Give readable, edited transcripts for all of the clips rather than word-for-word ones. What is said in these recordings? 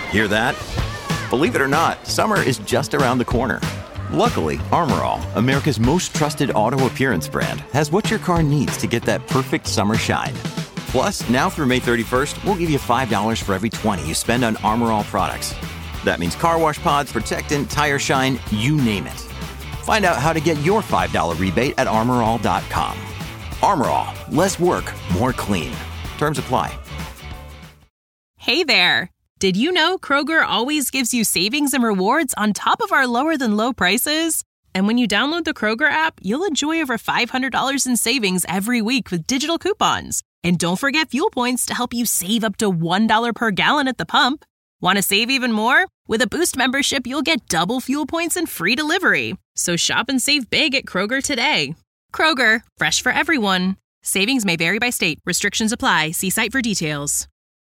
Hear that? Believe it or not, summer is just around the corner. Luckily, Armor All, America's most trusted auto appearance brand, has what your car needs to get that perfect summer shine. Plus, now through May 31st, we'll give you $5 for every $20 you spend on Armor All products. That means car wash pods, protectant, tire shine, you name it. Find out how to get your $5 rebate at armorall.com. Armor All, less work, more clean. Terms apply. Hey there! Did you know Kroger always gives you savings and rewards on top of our lower-than-low prices? And when you download the Kroger app, you'll enjoy over $500 in savings every week with digital coupons. And don't forget fuel points to help you save up to $1 per gallon at the pump. Want to save even more? With a Boost membership, you'll get double fuel points and free delivery. So shop and save big at Kroger today. Kroger, fresh for everyone. Savings may vary by state. Restrictions apply. See site for details.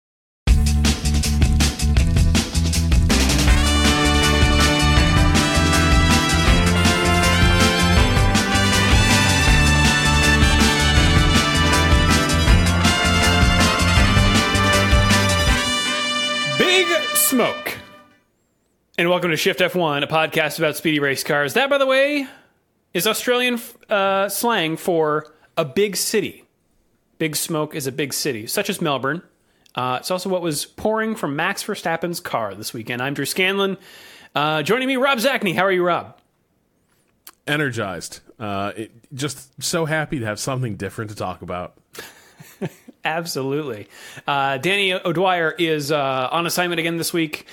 Big Smoke. And welcome to Shift F1, a podcast about speedy race cars. That, by the way, is Australian slang for a big city. Big Smoke is a big city, such as Melbourne. It's also what was pouring from Max Verstappen's car this weekend. I'm Drew Scanlon. Joining me, Rob Zachney. How are you, Rob? Energized. Just so happy to have something different to talk about. Absolutely. Danny O'Dwyer is on assignment again this week.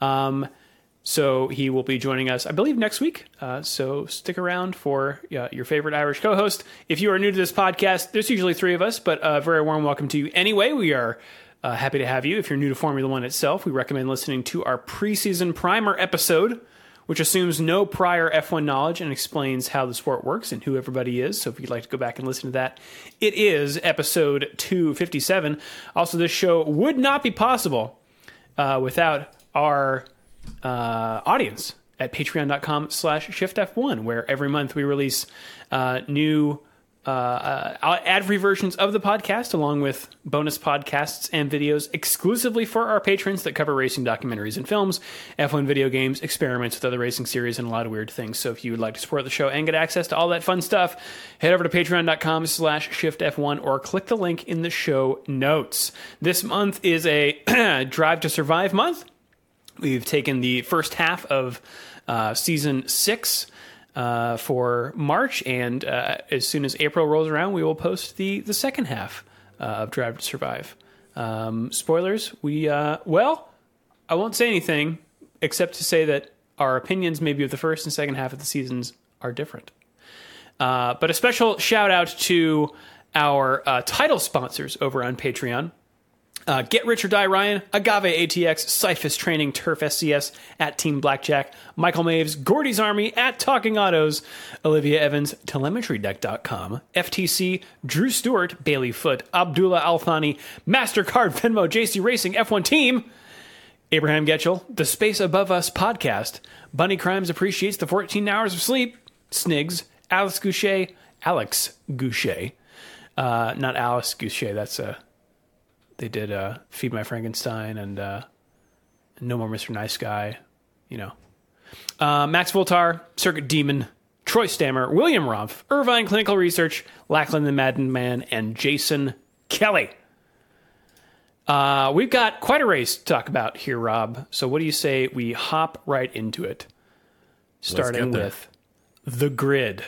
So he will be joining us, I believe, next week. So stick around for your favorite Irish co-host. If you are new to this podcast, there's usually three of us, but a very warm welcome to you anyway. We are happy to have you. If you're new to Formula One itself, we recommend listening to our preseason primer episode, which assumes no prior F1 knowledge and explains how the sport works and who everybody is. So if you'd like to go back and listen to that, it is episode 257. Also, this show would not be possible without our audience at patreon.com/shiftf1, where every month we release new ad-free versions of the podcast, along with bonus podcasts and videos exclusively for our patrons that cover racing documentaries and films, F1 video games, experiments with other racing series, and a lot of weird things. So if you would like to support the show and get access to all that fun stuff, head over to patreon.com/shiftf1 or click the link in the show notes. This month is a Drive to Survive month. We've taken the first half of season 6 for March, and as soon as April rolls around, we will post the second half of Drive to Survive. Spoilers, I won't say anything except to say that our opinions maybe of the first and second half of the seasons are different. But a special shout out to our title sponsors over on Patreon. Get Rich or Die Ryan, Agave ATX, Cyphus Training, Turf SCS, at Team Blackjack, Michael Maves, Gordy's Army, at Talking Autos, Olivia Evans, TelemetryDeck.com, FTC, Drew Stewart, Bailey Foot, Abdullah Althani, MasterCard, Venmo, JC Racing, F1 Team, Abraham Getchell, The Space Above Us Podcast, Bunny Crimes Appreciates the 14 Hours of Sleep, Snigs, Alex Goucher, not Alice Goucher, that's they did Feed My Frankenstein and No More Mr. Nice Guy, you know. Max Voltar, Circuit Demon, Troy Stammer, William Rumpf, Irvine Clinical Research, Lachlan the Madden Man, and Jason Kelly. We've got quite a race to talk about here, Rob. So what do you say we hop right into it? Starting with the grid.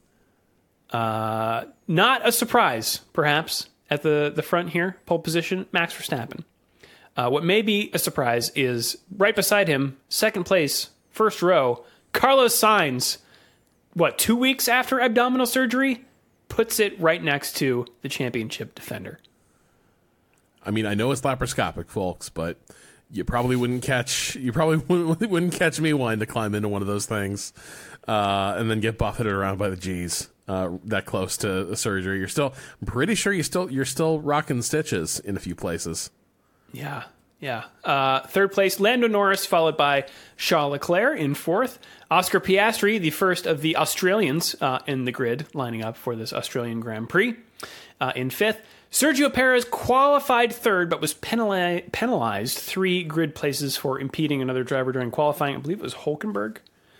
Not a surprise, perhaps. At the front here, pole position, Max Verstappen. What may be a surprise is right beside him, second place, first row, Carlos Sainz, 2 weeks after abdominal surgery, puts it right next to the championship defender. I mean, I know it's laparoscopic, folks, but you probably wouldn't catch me wanting to climb into one of those things and then get buffeted around by the G's. That close to the surgery. I'm pretty sure you're still rocking stitches in a few places. Yeah. Third place, Lando Norris, followed by Charles Leclerc in fourth. Oscar Piastri, the first of the Australians in the grid, lining up for this Australian Grand Prix, in fifth. Sergio Perez qualified third, but was penalized 3 grid places for impeding another driver during qualifying. I believe it was Hülkenberg.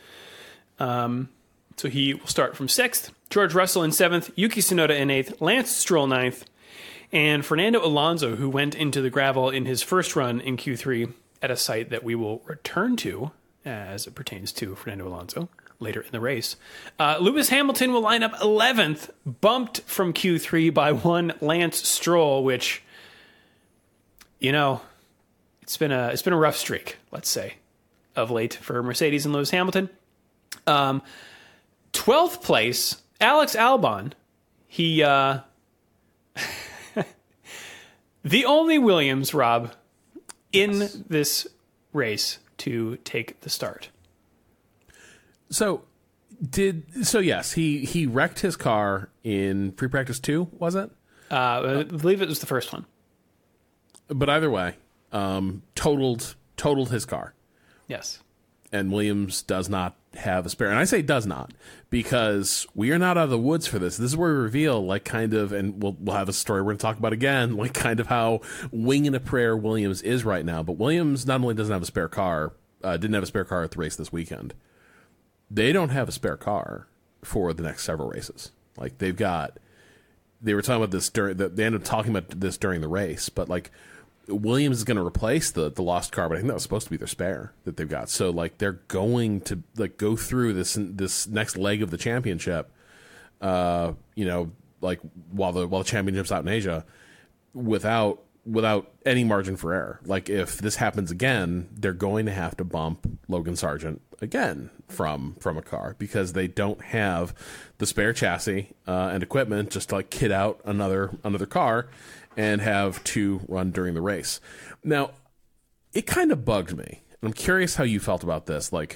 So he will start from 6th. George Russell in 7th. Yuki Tsunoda in 8th. Lance Stroll 9th. And Fernando Alonso, who went into the gravel in his first run in Q3 at a site that we will return to as it pertains to Fernando Alonso later in the race. Lewis Hamilton will line up 11th, bumped from Q3 by 1 Lance Stroll, which, you know, it's been a rough streak, let's say, of late for Mercedes and Lewis Hamilton. 12th place, Alex Albon. He, the only Williams, Rob, in this race to take the start. So yes, he wrecked his car in pre-practice 2, was it? I believe it was the first one. But either way, totaled his car. Yes. And Williams does not have a spare. And I say does not, because we are not out of the woods for this. This is where we reveal, like, kind of, and we'll have a story we're going to talk about again, like, kind of how winging a prayer Williams is right now. But Williams not only doesn't have a spare car, didn't have a spare car at the race this weekend, they don't have a spare car for the next several races. Like, they were talking about this they ended up talking about this during the race, but, like, Williams is going to replace the lost car, but I think that was supposed to be their spare that they've got. So, like, they're going to, like, go through this next leg of the championship, you know, like, while the championship's out in Asia, without any margin for error. Like, if this happens again, they're going to have to bump Logan Sargent again from a car, because they don't have the spare chassis and equipment just to, like, kit out another car and have to run during the race. Now, it kind of bugged me. I'm curious how you felt about this. Like,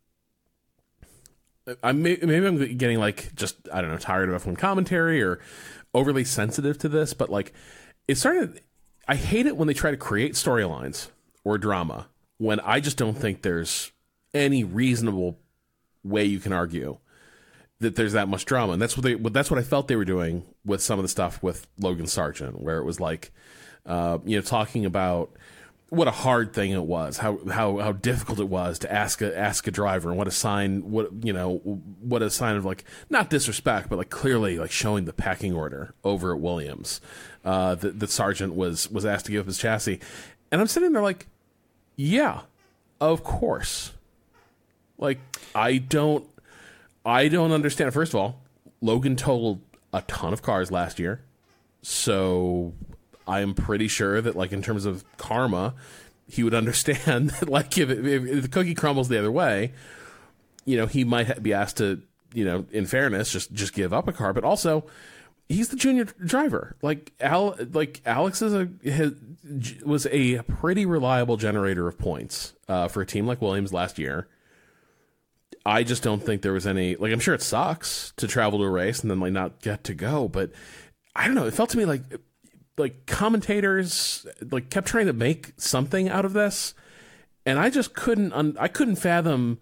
maybe I'm getting, like, just, I don't know, tired of F1 commentary or overly sensitive to this, but, like, it's starting to, I hate it when they try to create storylines or drama when I just don't think there's any reasonable way you can argue that there's that much drama. And that's what I felt they were doing with some of the stuff with Logan Sargent, where it was like, you know, talking about what a hard thing it was, how difficult it was to ask a driver, and what a sign of, like, not disrespect, but, like, clearly, like, showing the packing order over at Williams, that Sargent was asked to give up his chassis. And I'm sitting there like, yeah, of course. Like, I don't understand. First of all, Logan totaled a ton of cars last year, so I am pretty sure that, like, in terms of karma, he would understand that, like, if the cookie crumbles the other way, you know, he might be asked to, you know, in fairness, just give up a car. But also, he's the junior driver. Like, Alex was a pretty reliable generator of points for a team like Williams last year. I just don't think there was any, like, I'm sure it sucks to travel to a race and then, like, not get to go, but I don't know. It felt to me like commentators, like, kept trying to make something out of this, and I just couldn't fathom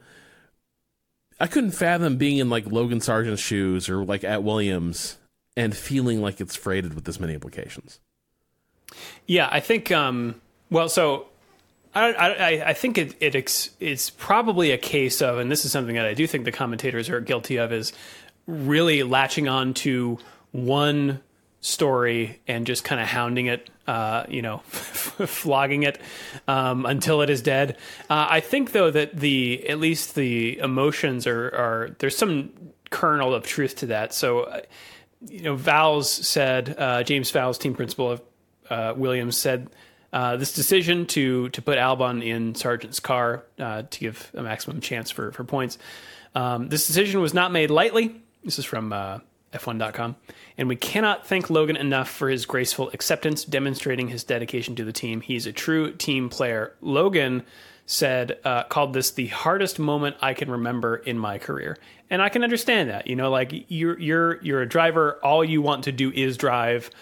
being in, like, Logan Sargent's shoes or, like, at Williams and feeling like it's freighted with this many implications. Yeah, I think so I think it's probably a case of, and this is something that I do think the commentators are guilty of, is really latching on to one story and just kind of hounding it, flogging it until it is dead. I think, though, that at least the emotions are there's some kernel of truth to that. So, Vowles said, James Vowles, team principal of Williams, said, this decision to put Albon in Sargent's car to give a maximum chance for points. This decision was not made lightly. This is from F1.com. And we cannot thank Logan enough for his graceful acceptance, demonstrating his dedication to the team. He's a true team player. Logan said, called this the hardest moment I can remember in my career. And I can understand that. Like, you're a driver. All you want to do is drive.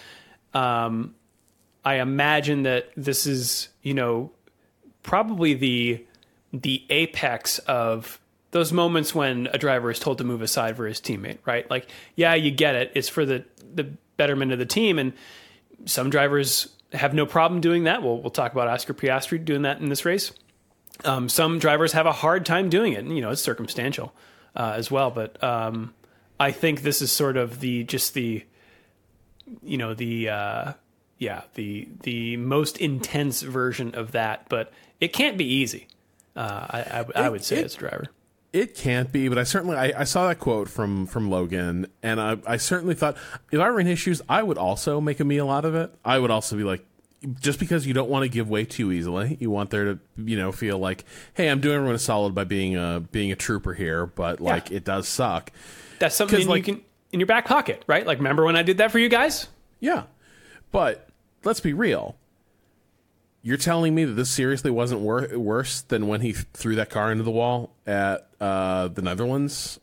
I imagine that this is, probably the apex of those moments when a driver is told to move aside for his teammate, right? Like, yeah, you get it. It's for the betterment of the team. And Some drivers have no problem doing that. We'll talk about Oscar Piastri doing that in this race. Some drivers have a hard time doing it. And, it's circumstantial as well. But I think this is sort of the most intense version of that. But it can't be easy. I would say as a driver. It can't be, but I certainly I saw that quote from Logan, and I certainly thought if I were in his shoes, I would also make a meal out of it. I would also be like, just because you don't want to give way too easily, you want there to feel like, hey, I'm doing everyone a solid by being a trooper here, but it does suck. That's something you can in your back pocket, right? Like, remember when I did that for you guys? Yeah, but let's be real. You're telling me that this seriously wasn't worse than when he threw that car into the wall at the Netherlands,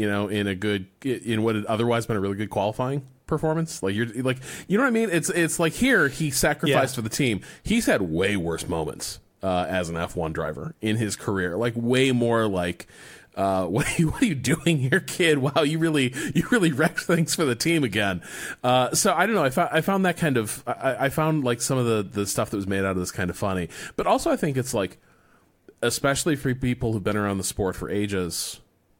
in what had otherwise been a really good qualifying performance? Like, you know what I mean? It's like here he sacrificed for the team. He's had way worse moments as an F1 driver in his career, like way more like. What are you doing here, kid? Wow, you really wrecked things for the team again. So I don't know. I found that kind of. I found like some of the stuff that was made out of this kind of funny, but also I think it's like, especially for people who've been around the sport for ages.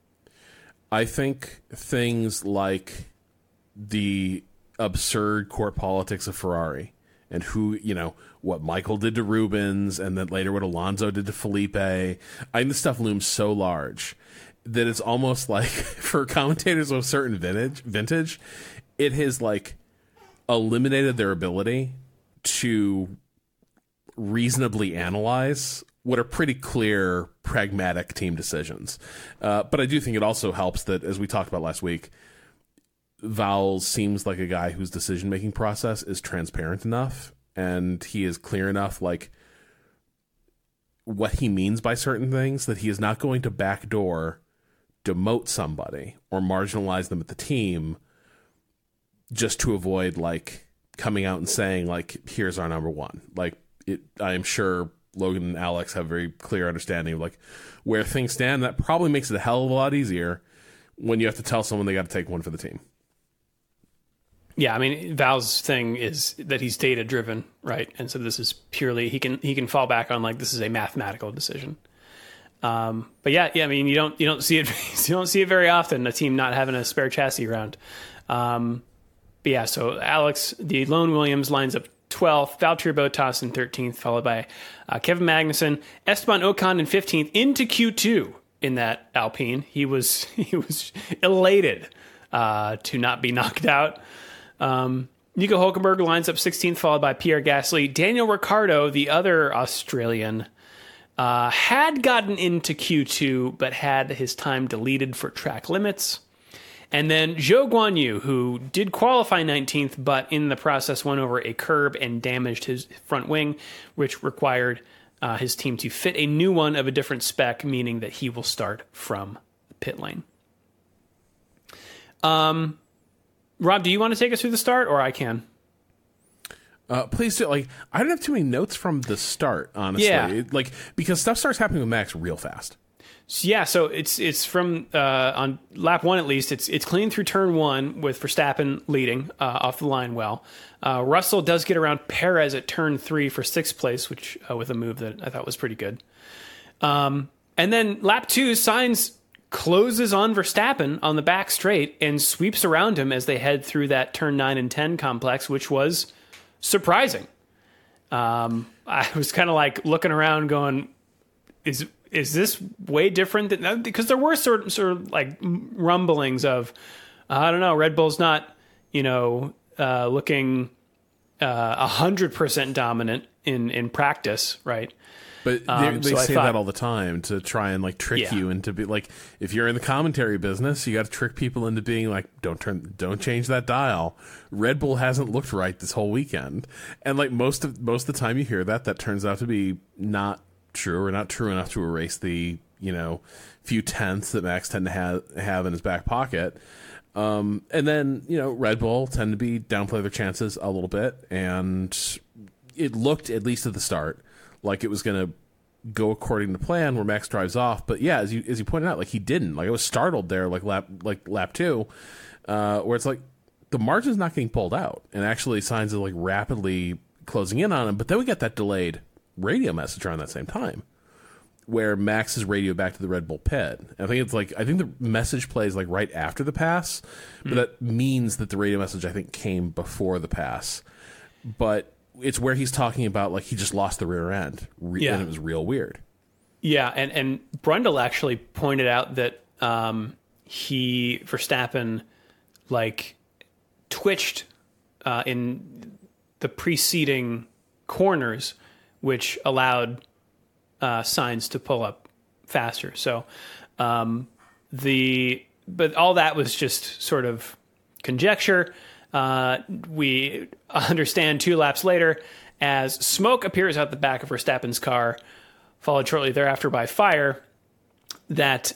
I think things like the absurd court politics of Ferrari and what Michael did to Rubens and then later what Alonso did to Felipe. I think this stuff looms so large that it's almost like for commentators of a certain vintage, it has like eliminated their ability to reasonably analyze what are pretty clear, pragmatic team decisions. But I do think it also helps that, as we talked about last week, Vowles seems like a guy whose decision-making process is transparent enough, and he is clear enough, like, what he means by certain things, that he is not going to backdoor demote somebody or marginalize them at the team just to avoid, like, coming out and saying, like, here's our number one. Like, I am sure Logan and Alex have a very clear understanding of, like, where things stand. That probably makes it a hell of a lot easier when you have to tell someone they got to take one for the team. Yeah, I mean, Val's thing is that he's data driven, right? And so this is purely he can fall back on, like, this is a mathematical decision. But yeah, I mean, you don't see it you don't see it very often, a team not having a spare chassis around. But yeah, so Alex, the lone Williams lines up 12th, Valtteri Bottas in 13th, followed by Kevin Magnussen, Esteban Ocon in 15th into Q2 in that Alpine. He was elated to not be knocked out. Nico Hulkenberg lines up 16th, followed by Pierre Gasly. Daniel Ricciardo, the other Australian, had gotten into Q2, but had his time deleted for track limits. And then Zhou Guanyu, who did qualify 19th, but in the process went over a curb and damaged his front wing, which required his team to fit a new one of a different spec, meaning that he will start from the pit lane. Rob, do you want to take us through the start, or I can? Please do. Like, I don't have too many notes from the start, honestly. Yeah. Because stuff starts happening with Max real fast. Yeah, so it's from on lap one at least. It's clean through turn one with Verstappen leading off the line well. Russell does get around Perez at turn 3 for 6th place, which with a move that I thought was pretty good. And then lap 2, Sainz closes on Verstappen on the back straight and sweeps around him as they head through that turn 9 and 10 complex, which was surprising. I was kind of like looking around going, is this way different than, because there were sort of like rumblings of, I don't know, Red Bull's not, looking 100% dominant in practice, right? But they say that all the time to try and like trick you into be like, if you're in the commentary business, you got to trick people into being like, don't change that dial. Red Bull hasn't looked right this whole weekend, and like most of the time you hear that turns out to be not true or not true enough to erase the few tenths that Max tend to have in his back pocket. And then Red Bull tend to be downplay their chances a little bit, and it looked, at least at the start, like it was going to go according to plan where Max drives off. But yeah, as you pointed out, like he didn't. Like I was startled there, like lap 2, where it's like the margin's not getting pulled out, and actually signs of like rapidly closing in on him. But then we got that delayed radio message around that same time, where Max is radioed back to the Red Bull pit. I think the message plays like right after the pass, but that means that the radio message I think came before the pass. But it's where he's talking about like he just lost the rear end, and it was real weird. Yeah, and Brundle actually pointed out that Verstappen like twitched in the preceding corners, which allowed Sainz to pull up faster. So but all that was just sort of conjecture. We understand 2 laps later as smoke appears out the back of Verstappen's car, followed shortly thereafter by fire, that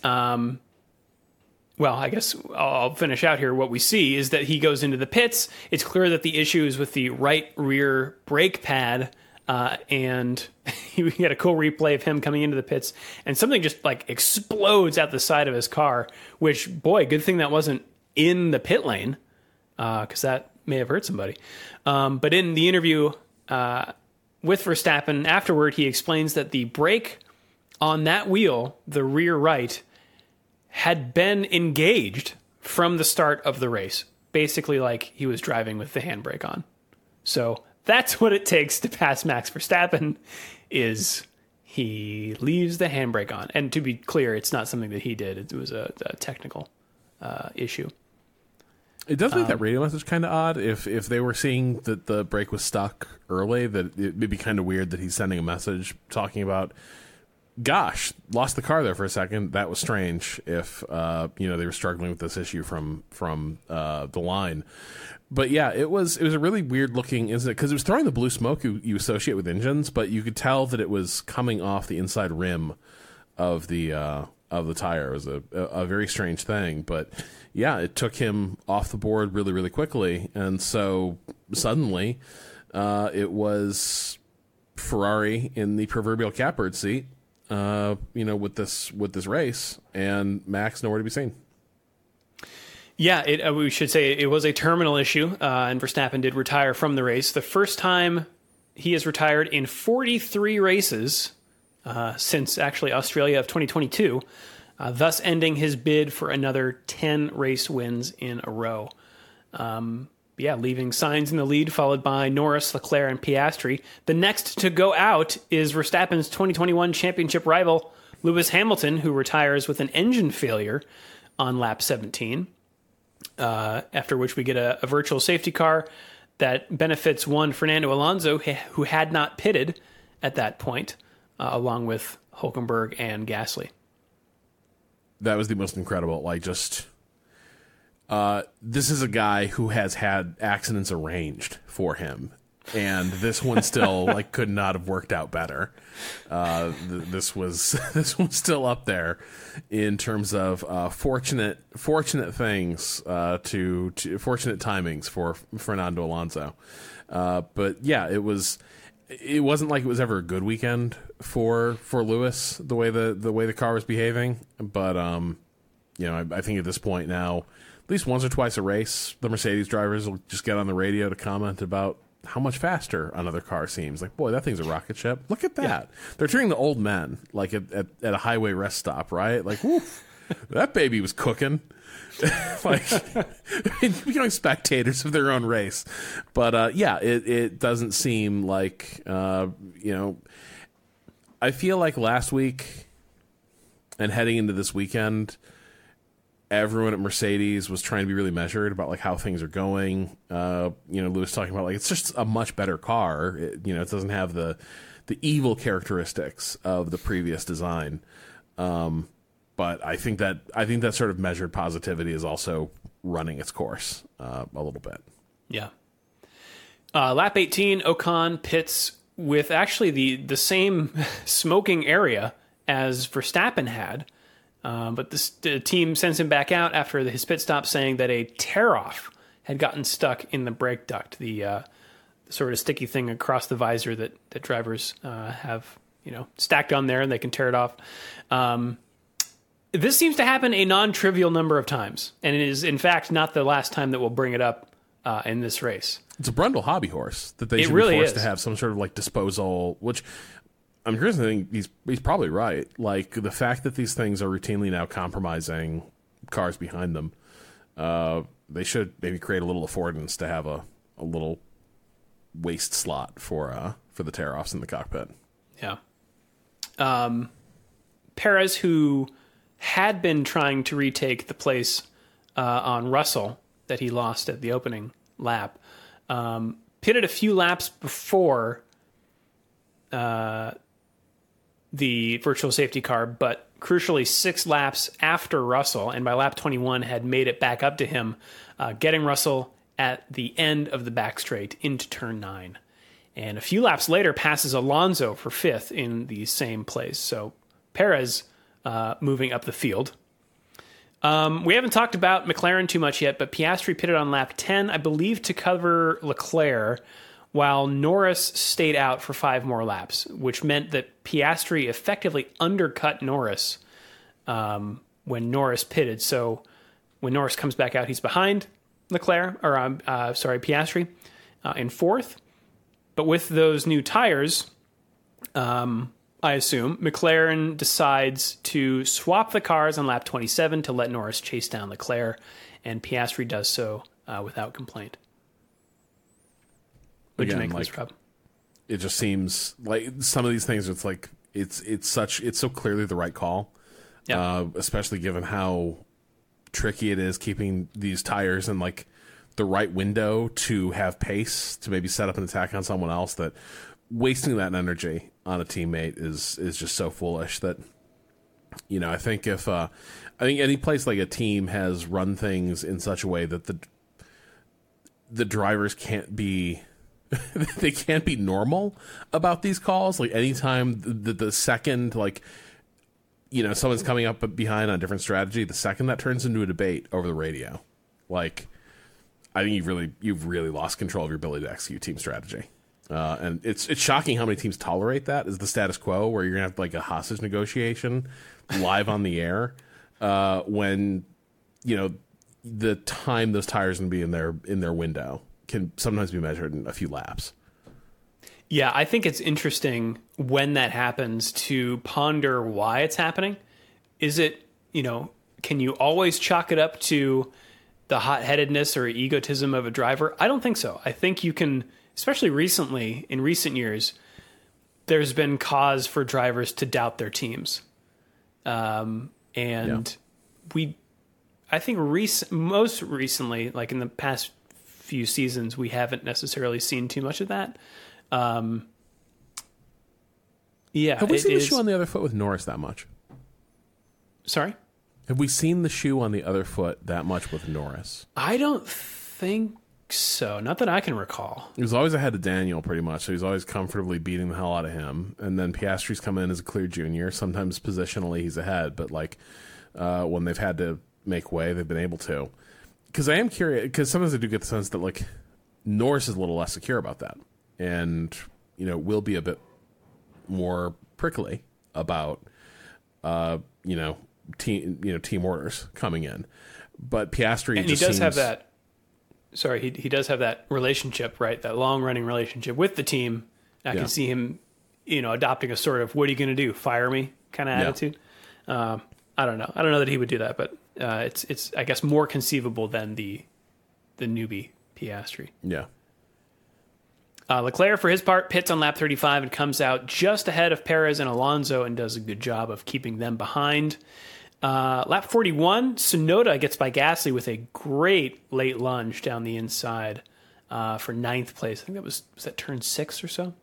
well, I guess I'll finish out here. What we see is that he goes into the pits. It's clear that the issue is with the right rear brake pad, and we get a cool replay of him coming into the pits, and something just like explodes out the side of his car, which, boy, good thing that wasn't in the pit lane, because that may have hurt somebody. But in the interview with Verstappen afterward, he explains that the brake on that wheel, the rear right, had been engaged from the start of the race, basically like he was driving with the handbrake on. So that's what it takes to pass Max Verstappen, is he leaves the handbrake on. And to be clear, it's not something that he did. It was a technical issue. It does make that radio message kind of odd. If they were seeing that the brake was stuck early, that it'd be kind of weird that he's sending a message talking about, gosh, lost the car there for a second. That was strange. If they were struggling with this issue from the line. But yeah, it was a really weird looking incident because it was throwing the blue smoke you associate with engines, but you could tell that it was coming off the inside rim of the tire. It was a very strange thing, but yeah, it took him off the board really, really quickly, and so suddenly it was Ferrari in the proverbial catbird seat. With this race, and Max nowhere to be seen. Yeah, we should say it was a terminal issue, and Verstappen did retire from the race. The first time he has retired in 43 races since actually Australia of 2022, thus ending his bid for another 10 race wins in a row. Leaving Sainz in the lead, followed by Norris, Leclerc, and Piastri. The next to go out is Verstappen's 2021 championship rival, Lewis Hamilton, who retires with an engine failure on lap 17, after which we get a virtual safety car that benefits one Fernando Alonso, who had not pitted at that point, along with Hülkenberg and Gasly. That was the most incredible, this is a guy who has had accidents arranged for him, and this one still could not have worked out better. This one's still up there in terms of fortunate things to fortunate timings for Fernando Alonso. But yeah, it wasn't like it was ever a good weekend for Lewis the way the car was behaving. But I think at this point now, at least once or twice a race, the Mercedes drivers will just get on the radio to comment about how much faster another car seems. Like, boy, that thing's a rocket ship. Look at that. Yeah. They're treating the old men like at a highway rest stop, right? Like, woof, that baby was cooking. Becoming spectators of their own race. But, it doesn't seem like, I feel like last week and heading into this weekend, everyone at Mercedes was trying to be really measured about how things are going. Lewis talking about it's just a much better car. It doesn't have the evil characteristics of the previous design. But I think that sort of measured positivity is also running its course a little bit. Yeah. Lap 18, Ocon pits with actually the same smoking area as Verstappen had. But the team sends him back out after his pit stop, saying that a tear-off had gotten stuck in the brake duct, the sort of sticky thing across the visor that drivers have stacked on there, and they can tear it off. This seems to happen a non-trivial number of times, and it is, in fact, not the last time that we'll bring it up in this race. It's a Brundle hobby horse that they should really be forced is. to have some sort of like disposal, which I'm curious. I think he's probably right. Like the fact that these things are routinely now compromising cars behind them, they should maybe create a little affordance to have a little waste slot for the tear-offs in the cockpit. Yeah. Perez, who had been trying to retake the place on Russell that he lost at the opening lap, pitted a few laps before the virtual safety car, but crucially 6 laps after Russell, and by lap 21 had made it back up to him, getting Russell at the end of the back straight into turn 9. And a few laps later passes Alonso for 5th in the same place. So Perez moving up the field. We haven't talked about McLaren too much yet, but Piastri pitted on lap 10, I believe, to cover Leclerc, while Norris stayed out for 5 more laps, which meant that Piastri effectively undercut Norris when Norris pitted. So when Norris comes back out, he's behind Piastri in 4th. But with those new tires, I assume, McLaren decides to swap the cars on lap 27 to let Norris chase down Leclerc, and Piastri does so without complaint. What do you make of this, Rob? It just seems like some of these things. It's like it's so clearly the right call, especially given how tricky it is keeping these tires in like the right window to have pace to maybe set up an attack on someone else. That wasting that energy on a teammate is just so foolish that, you know, I think if any place like a team has run things in such a way that the drivers can't be they can't be normal about these calls. Like anytime the second, like, you know, someone's coming up behind on a different strategy, the second that turns into a debate over the radio, like, I think you've really lost control of your ability to execute team strategy. And it's shocking how many teams tolerate that as the status quo, where you're gonna have like a hostage negotiation live on the air, when, you know, the time those tires can be in their window can sometimes be measured in a few laps. Yeah, I think it's interesting when that happens to ponder why it's happening. Is it, you know, can you always chalk it up to the hot-headedness or egotism of a driver? I don't think so. I think you can, especially recently, in recent years, there's been cause for drivers to doubt their teams. I think most recently, like in the past few seasons, we haven't necessarily seen too much of that. Have we seen the shoe on the other foot with Norris that much? Sorry? Have we seen the shoe on the other foot that much with Norris? I don't think so. Not that I can recall. He was always ahead of Daniel, pretty much. So he's always comfortably beating the hell out of him. And then Piastri's come in as a clear junior. Sometimes positionally he's ahead, but like when they've had to make way, they've been able to. Because I am curious, because sometimes I do get the sense that like Norris is a little less secure about that, and, you know, will be a bit more prickly about team orders coming in. But Piastri, and he does have that. Sorry, he does have that relationship, right? That long running relationship with the team. I can see him, you know, adopting a sort of "what are you going to do? Fire me?" kind of attitude. I don't know. I don't know that he would do that, but it's I guess more conceivable than the newbie Piastri. Yeah. Leclerc, for his part, pits on lap 35 and comes out just ahead of Perez and Alonso and does a good job of keeping them behind. Lap 41, Tsunoda gets by Gasly with a great late lunge down the inside for 9th place. I think was that turn 6 or so?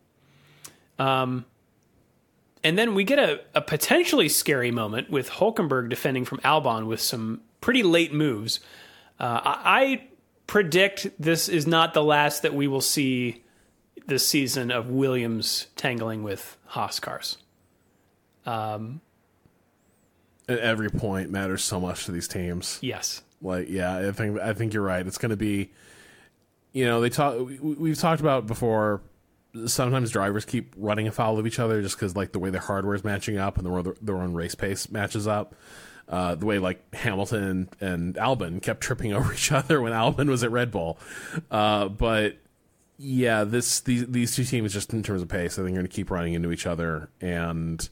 And then we get a potentially scary moment with Hülkenberg defending from Albon with some pretty late moves. I predict this is not the last that we will see this season of Williams tangling with Haas cars. And every point matters so much to these teams. Yes. Like, yeah, I think you're right. It's going to be, you know, we've talked about before. Sometimes drivers keep running afoul of each other just because, like, the way their hardware is matching up and their own race pace matches up. The way like Hamilton and Albon kept tripping over each other when Albon was at Red Bull. But yeah, these two teams, just in terms of pace, I think are going to keep running into each other. And,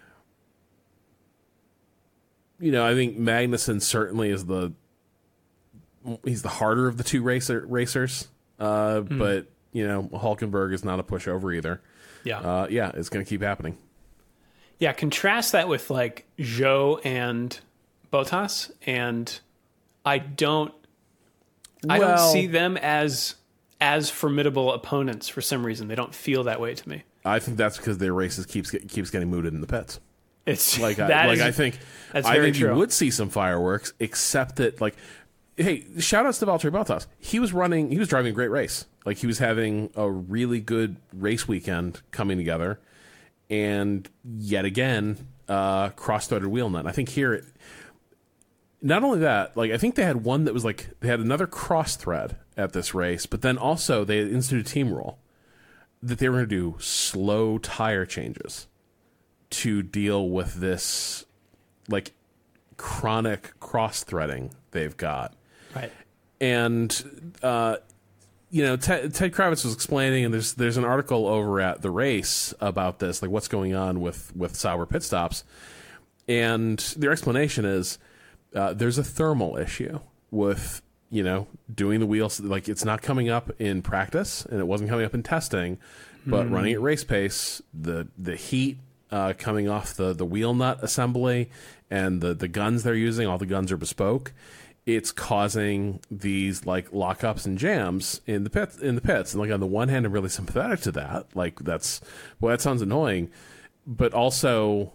I think Magnussen certainly is he's the harder of the two racers. But, Hulkenberg is not a pushover either. Yeah. It's going to keep happening. Yeah, contrast that with like Zhou and Bottas, and I don't see them as formidable opponents for some reason. They don't feel that way to me. I think that's because their races keeps getting mooted in the pits. It's like I think true. You would see some fireworks, except that like, hey, shout outs to Valtteri Bottas. He was driving a great race. Like he was having a really good race weekend coming together. And yet again, cross-threaded wheel nut. I think here, not only that, like I think they had one that was like they had another cross thread at this race, but then also they instituted a team rule that they were going to do slow tire changes to deal with this like chronic cross-threading they've got. Right. And Ted Kravitz was explaining, and there's an article over at The Race about this, like what's going on with Sauber pit stops. And their explanation is there's a thermal issue with, doing the wheels. Like it's not coming up in practice, and it wasn't coming up in testing, but running at race pace, the heat coming off the wheel nut assembly and the guns they're using, all the guns are bespoke. It's causing these like lockups and jams in the pits. And like on the one hand, I'm really sympathetic to that. Like that sounds annoying, but also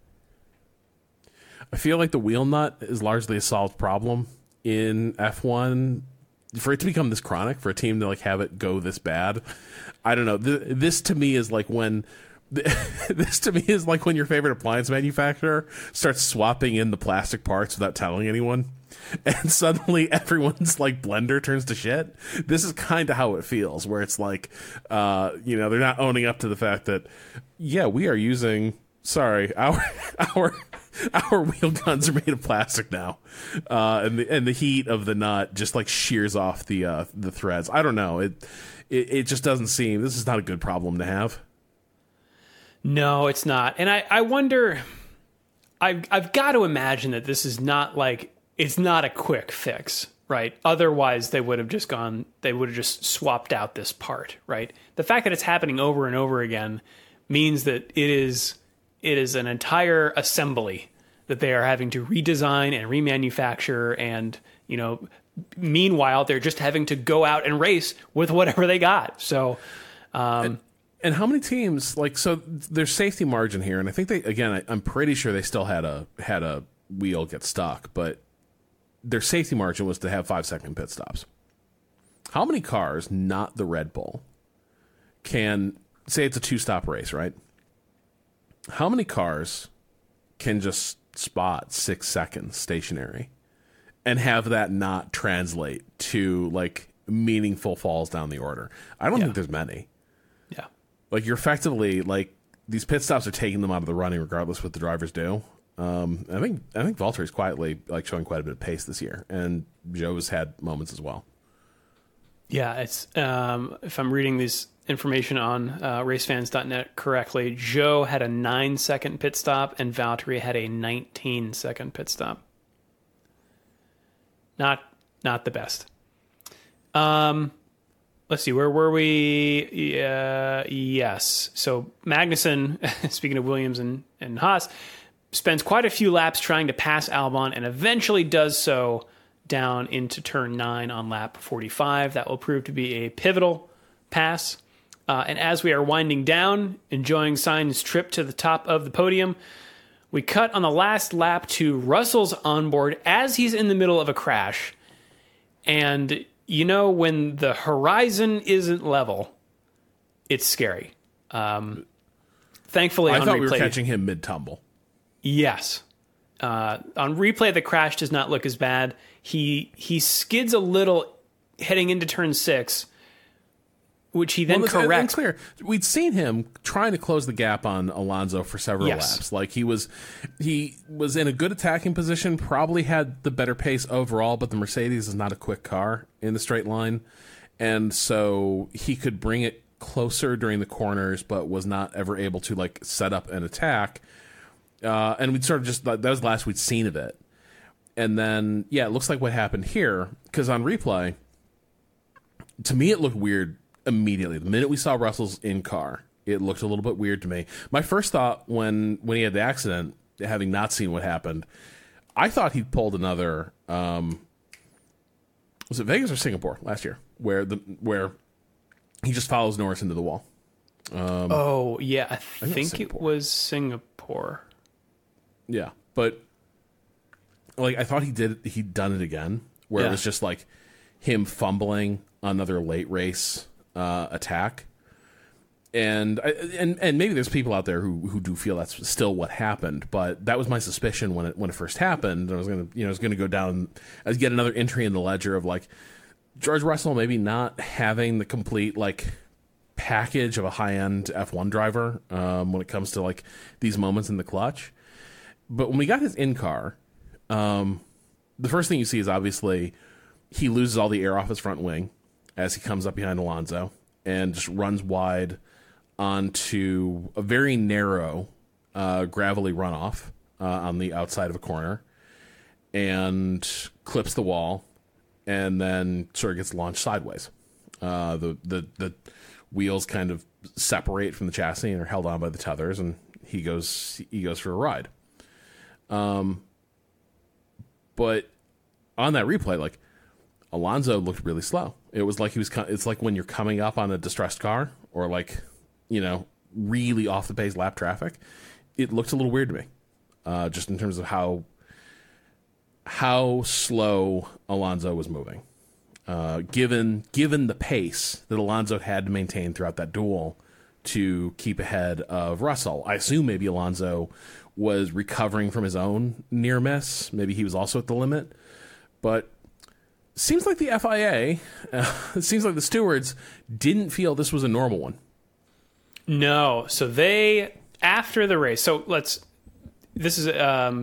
I feel like the wheel nut is largely a solved problem in F1. For it to become this chronic, for a team to like have it go this bad, I don't know. This to me is like when your favorite appliance manufacturer starts swapping in the plastic parts without telling anyone. And suddenly everyone's like blender turns to shit. This is kind of how it feels, where it's like, they're not owning up to the fact that, yeah, we are using, our wheel guns are made of plastic now. And the heat of the nut just like shears off the threads. I don't know. It just doesn't seem, this is not a good problem to have. No, it's not. And I wonder, I've got to imagine that this is not like, it's not a quick fix, right? Otherwise, they would have just swapped out this part, right? The fact that it's happening over and over again means that it is an entire assembly that they are having to redesign and remanufacture, and meanwhile they're just having to go out and race with whatever they got. So, and how many teams so there's safety margin here, and I think I'm pretty sure they still had a wheel get stuck, but their safety margin was to have 5-second pit stops. How many cars, not the Red Bull, can say it's a 2-stop race, right? How many cars can just spot 6 seconds stationary and have that not translate to like meaningful falls down the order? I don't think there's many. Yeah. Like you're effectively like these pit stops are taking them out of the running regardless what the drivers do. I think Valtteri's quietly like showing quite a bit of pace this year, and Zhou's had moments as well. Yeah, it's if I'm reading this information on racefans.net correctly, Zhou had a 9-second pit stop and Valtteri had a 19-second pit stop. Not the best. Let's see, where were we? Yes. So Magnussen, speaking of Williams and Haas, spends quite a few laps trying to pass Albon and eventually does so down into turn 9 on lap 45. That will prove to be a pivotal pass. And as we are winding down, enjoying Sainz's trip to the top of the podium, we cut on the last lap to Russell's onboard as he's in the middle of a crash. And when the horizon isn't level, it's scary. Thankfully, I on thought replay, we were catching him mid-tumble. Yes. On replay, the crash does not look as bad. He skids a little heading into turn 6, which he then Well, corrects. Clear. We'd seen him trying to close the gap on Alonso for several Yes. laps. Like he was in a good attacking position, probably had the better pace overall, but the Mercedes is not a quick car in the straight line. And so he could bring it closer during the corners, but was not ever able to like set up an attack. And we'd sort of just, that was the last we'd seen of it. And then, yeah, it looks like what happened here, because on replay, to me, it looked weird immediately. The minute we saw Russell's in-car, it looked a little bit weird to me. My first thought when he had the accident, having not seen what happened, I thought he pulled another, was it Vegas or Singapore last year, where he just follows Norris into the wall. Oh, yeah, I think it Singapore. was Singapore. Yeah, but like I thought he'd done it again, where Yeah. it was just like him fumbling another late race attack, and maybe there's people out there who do feel that's still what happened, but that was my suspicion when it first happened. I was gonna go down as get another entry in the ledger of like George Russell maybe not having the complete like package of a high-end F1 driver when it comes to like these moments in the clutch. But when we got his in-car, the first thing you see is obviously he loses all the air off his front wing as he comes up behind Alonso and just runs wide onto a very narrow, gravelly runoff on the outside of a corner and clips the wall and then sort of gets launched sideways. The wheels kind of separate from the chassis and are held on by the tethers, and he goes for a ride. But on that replay, like Alonso looked really slow. It was like it's like when you're coming up on a distressed car or like, really off the pace lap traffic. It looked a little weird to me, just in terms of how slow Alonso was moving. Given the pace that Alonso had to maintain throughout that duel to keep ahead of Russell. I assume maybe Alonso was recovering from his own near miss. Maybe he was also at the limit. But seems like the FIA, it seems like the stewards didn't feel this was a normal one. No, so they after the race. So this is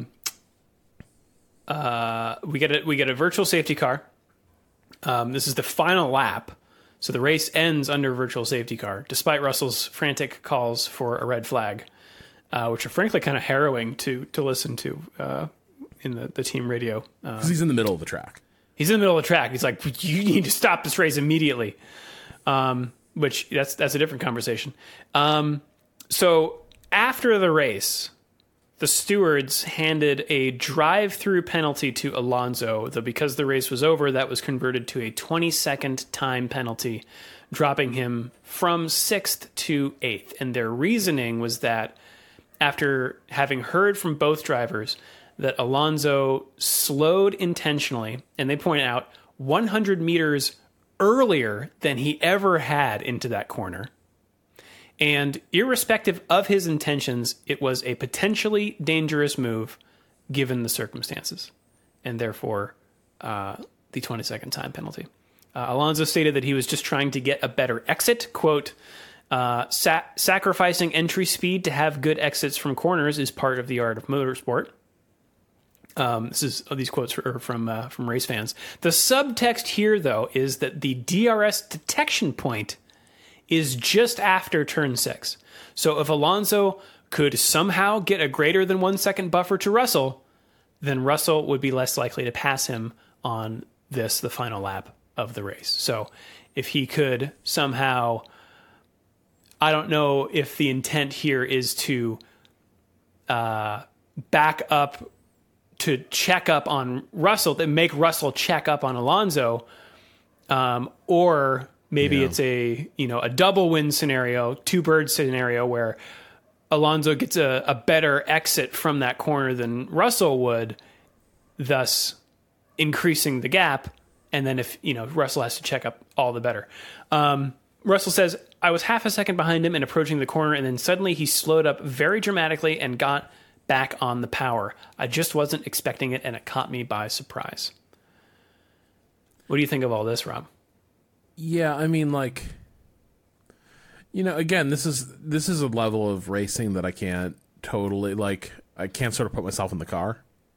we get a virtual safety car. This is the final lap. So the race ends under virtual safety car, despite Russell's frantic calls for a red flag, which are frankly kind of harrowing to listen to in the team radio. Because he's in the middle of the track. He's in the middle of the track. He's like, you need to stop this race immediately. Which that's a different conversation. So after the race, the stewards handed a drive-through penalty to Alonso, though because the race was over, that was converted to a 20-second time penalty, dropping him from 6th to 8th. And their reasoning was that after having heard from both drivers that Alonso slowed intentionally, and they point out 100 meters earlier than he ever had into that corner. And irrespective of his intentions, it was a potentially dangerous move given the circumstances, and therefore the 20-second time penalty. Alonso stated that he was just trying to get a better exit. Quote, sacrificing entry speed to have good exits from corners is part of the art of motorsport. These quotes are from race fans. The subtext here, though, is that the DRS detection point is just after turn 6. So if Alonso could somehow get a greater than 1 second buffer to Russell, then Russell would be less likely to pass him on the final lap of the race. So if he could somehow, I don't know if the intent here is to back up to check up on Russell, that make Russell check up on Alonso, or maybe it's a double win scenario, two birds scenario where Alonso gets a better exit from that corner than Russell would, thus increasing the gap. And then if Russell has to check up, all the better. Russell says, I was half a second behind him and approaching the corner, and then suddenly he slowed up very dramatically and got back on the power. I just wasn't expecting it, and it caught me by surprise. What do you think of all this, Rob? Yeah, I mean, like, Again, this is a level of racing that I can't totally I can't sort of put myself in the car.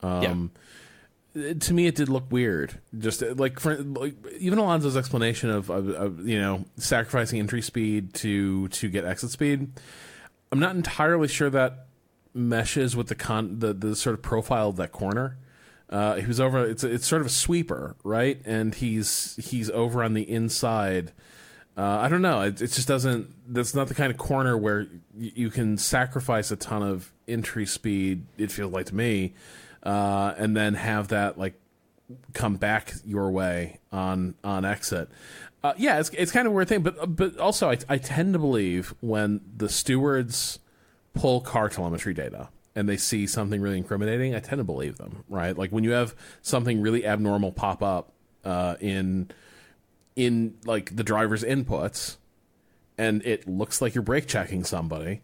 To me, it did look weird. Just even Alonso's explanation of sacrificing entry speed to get exit speed. I'm not entirely sure that meshes with the sort of profile of that corner. He was over. It's sort of a sweeper, right? And he's over on the inside. I don't know. It just doesn't. That's not the kind of corner where you can sacrifice a ton of entry speed. It feels like to me, and then have that come back your way on exit. It's kind of a weird thing. But also I tend to believe when the stewards pull car telemetry data and they see something really incriminating, I tend to believe them. Right? Like when you have something really abnormal pop up in the driver's inputs, and it looks like you're brake checking somebody,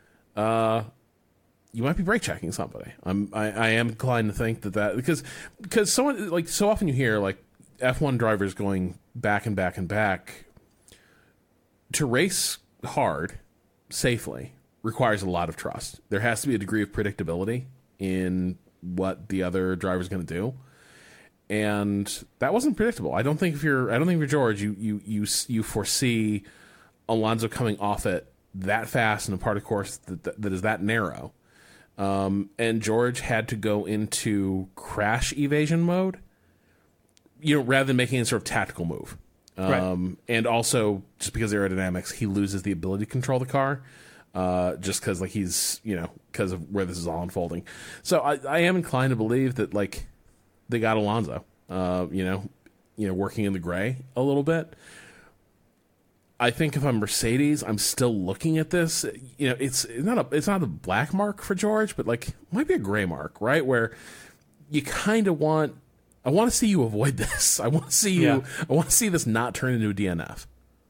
you might be brake checking somebody. I am inclined to think that because someone so often you hear F1 drivers going back and back and back. To race hard safely requires a lot of trust. There has to be a degree of predictability in what the other driver's going to do. And that wasn't predictable. I don't think if you're George, you foresee Alonso coming off it that fast in a part of course that is that narrow. And George had to go into crash evasion mode, rather than making a sort of tactical move. Right. And also just because of aerodynamics, he loses the ability to control the car, just because he's because of where this is all unfolding. So I am inclined to believe that they got Alonso, working in the gray a little bit. I think if I'm Mercedes, I'm still looking at this. It's not a black mark for George, but it might be a gray mark, right? Where you kind of I want to see you avoid this. I want to see you. Yeah. I want to see this not turn into a DNF.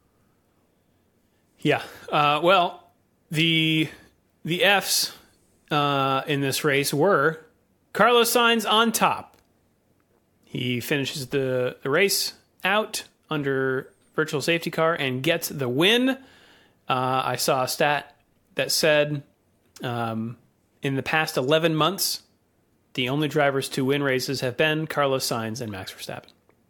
Yeah. Well, the Fs in this race were Carlos Sainz on top. He finishes the race out under virtual safety car and gets the win. I saw a stat that said in the past 11 months, the only drivers to win races have been Carlos Sainz and Max Verstappen.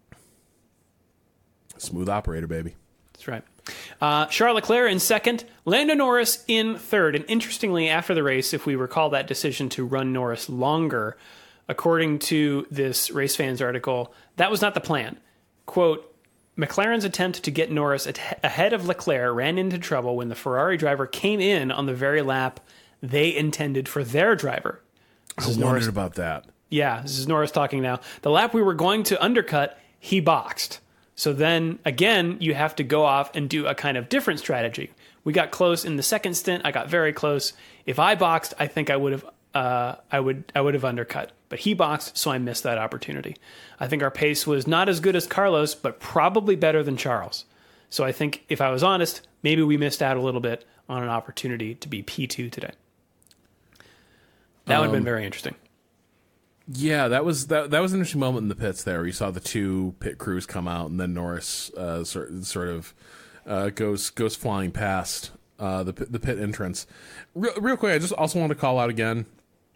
Smooth operator, baby. That's right. Charles Leclerc in second, Lando Norris in third. And interestingly, after the race, if we recall that decision to run Norris longer, according to this Race Fans article, that was not the plan. Quote, McLaren's attempt to get Norris ahead of Leclerc ran into trouble when the Ferrari driver came in on the very lap they intended for their driver. I wondered about that. Yeah, this is Norris talking now. The lap we were going to undercut, he boxed. So then, again, you have to go off and do a kind of different strategy. We got close in the second stint. I got very close. If I boxed, I think I would have undercut. But he boxed, so I missed that opportunity. I think our pace was not as good as Carlos, but probably better than Charles. So I think, if I was honest, maybe we missed out a little bit on an opportunity to be P2 today. That would have been very interesting. Yeah, that was an interesting moment in the pits there. Where you saw the two pit crews come out, and then Norris sort of goes flying past the pit entrance. Real quick, I just also want to call out again.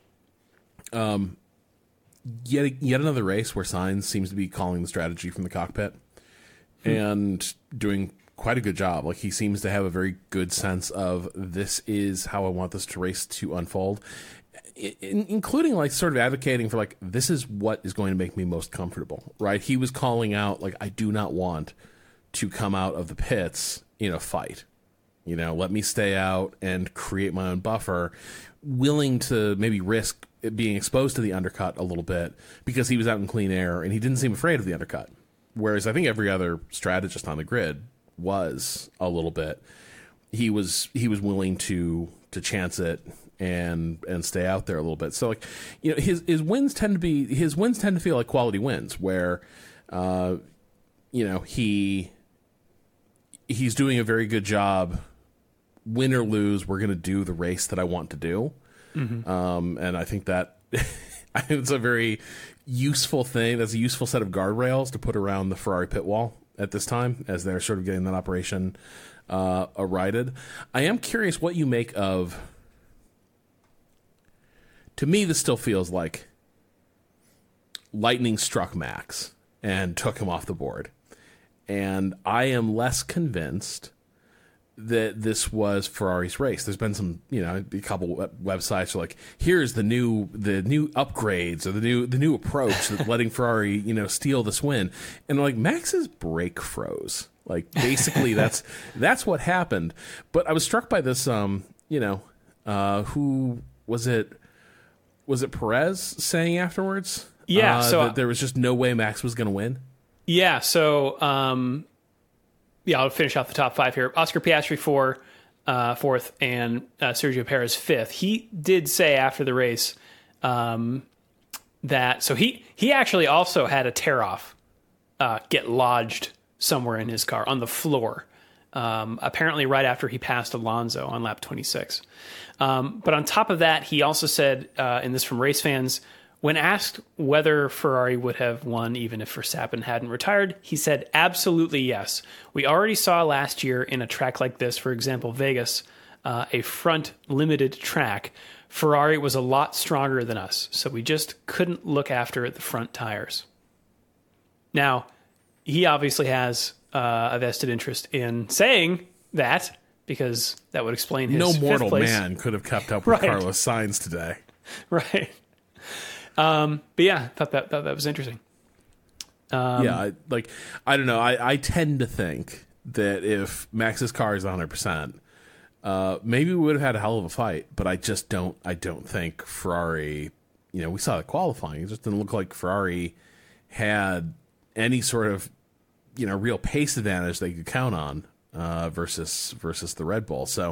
Yet another race where Sainz seems to be calling the strategy from the cockpit and doing quite a good job. He seems to have a very good sense of this is how I want this race to unfold. Including sort of advocating for this is what is going to make me most comfortable, right? He was calling out I do not want to come out of the pits in a fight. Let me stay out and create my own buffer, willing to maybe risk being exposed to the undercut a little bit because he was out in clean air and he didn't seem afraid of the undercut. Whereas I think every other strategist on the grid was a little bit. He was willing to chance it and stay out there a little bit. So his wins tend to feel like quality wins where he's doing a very good job. Win or lose, we're going to do the race that I want to do. Mm-hmm. And I think that it's a very useful thing. That's a useful set of guardrails to put around the Ferrari pit wall at this time as they're sort of getting that operation righted. I am curious what you make of. To me, this still feels like lightning struck Max and took him off the board. And I am less convinced that this was Ferrari's race. There's been some, a couple websites are like, here's the new upgrades or the new approach that's letting Ferrari, steal this win. And like Max's brake froze. Like basically that's what happened. But I was struck by this, who was it? Was it Perez saying afterwards? Yeah, that there was just no way Max was going to win. Yeah, so I'll finish off the top 5 here. Oscar Piastri fourth, and Sergio Perez fifth. He did say after the race that so he actually also had a tear off get lodged somewhere in his car on the floor. Apparently right after he passed Alonso on lap 26. But on top of that, he also said, and this from race fans, when asked whether Ferrari would have won even if Verstappen hadn't retired, he said, absolutely yes. We already saw last year in a track like this, for example, Vegas, a front-limited track, Ferrari was a lot stronger than us, so we just couldn't look after the front tires. Now, he obviously has a vested interest in saying that, because that would explain his No mortal fifth place. man could have kept up with Right. Carlos Sainz today. Right. But yeah, thought that was interesting. I don't know. I tend to think that if Max's car is 100%, maybe we would have had a hell of a fight. But I just don't. I don't think Ferrari. We saw the qualifying. It just didn't look like Ferrari had any sort of real pace advantage they could count on versus the Red Bull. So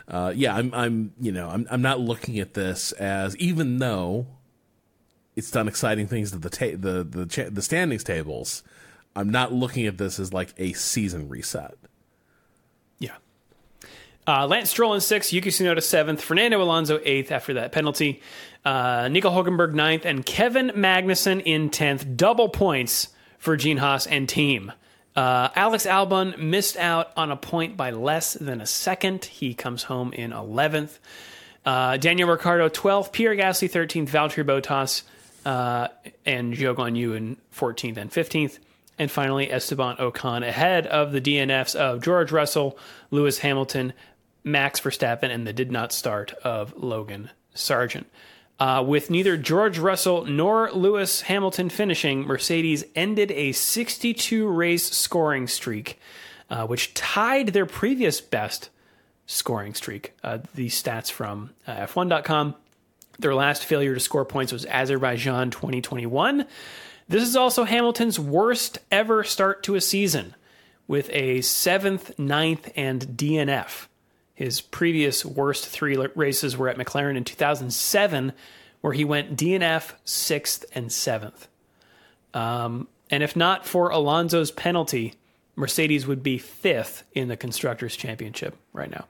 I'm not looking at this as, even though it's done exciting things to the standings tables, I'm not looking at this as like a season reset. Yeah. Lance Stroll in 6th, Yuki Tsunoda 7th, Fernando Alonso 8th after that penalty, Nico Hulkenberg 9th, and Kevin Magnussen in 10th. Double points for Gene Haas and team. Alex Albon missed out on a point by less than a second. He comes home in 11th. Daniel Ricciardo 12th, Pierre Gasly 13th, Valtteri Bottas and Zhou Guanyu in 14th and 15th. And finally, Esteban Ocon ahead of the DNFs of George Russell, Lewis Hamilton, Max Verstappen, and the did not start of Logan Sargent. With neither George Russell nor Lewis Hamilton finishing, Mercedes ended a 62-race scoring streak, which tied their previous best scoring streak. The stats from F1.com. Their last failure to score points was Azerbaijan 2021. This is also Hamilton's worst ever start to a season, with a 7th, 9th, and DNF. His previous worst 3 races were at McLaren in 2007, where he went DNF 6th and 7th. And if not for Alonso's penalty, Mercedes would be 5th in the Constructors' Championship right now.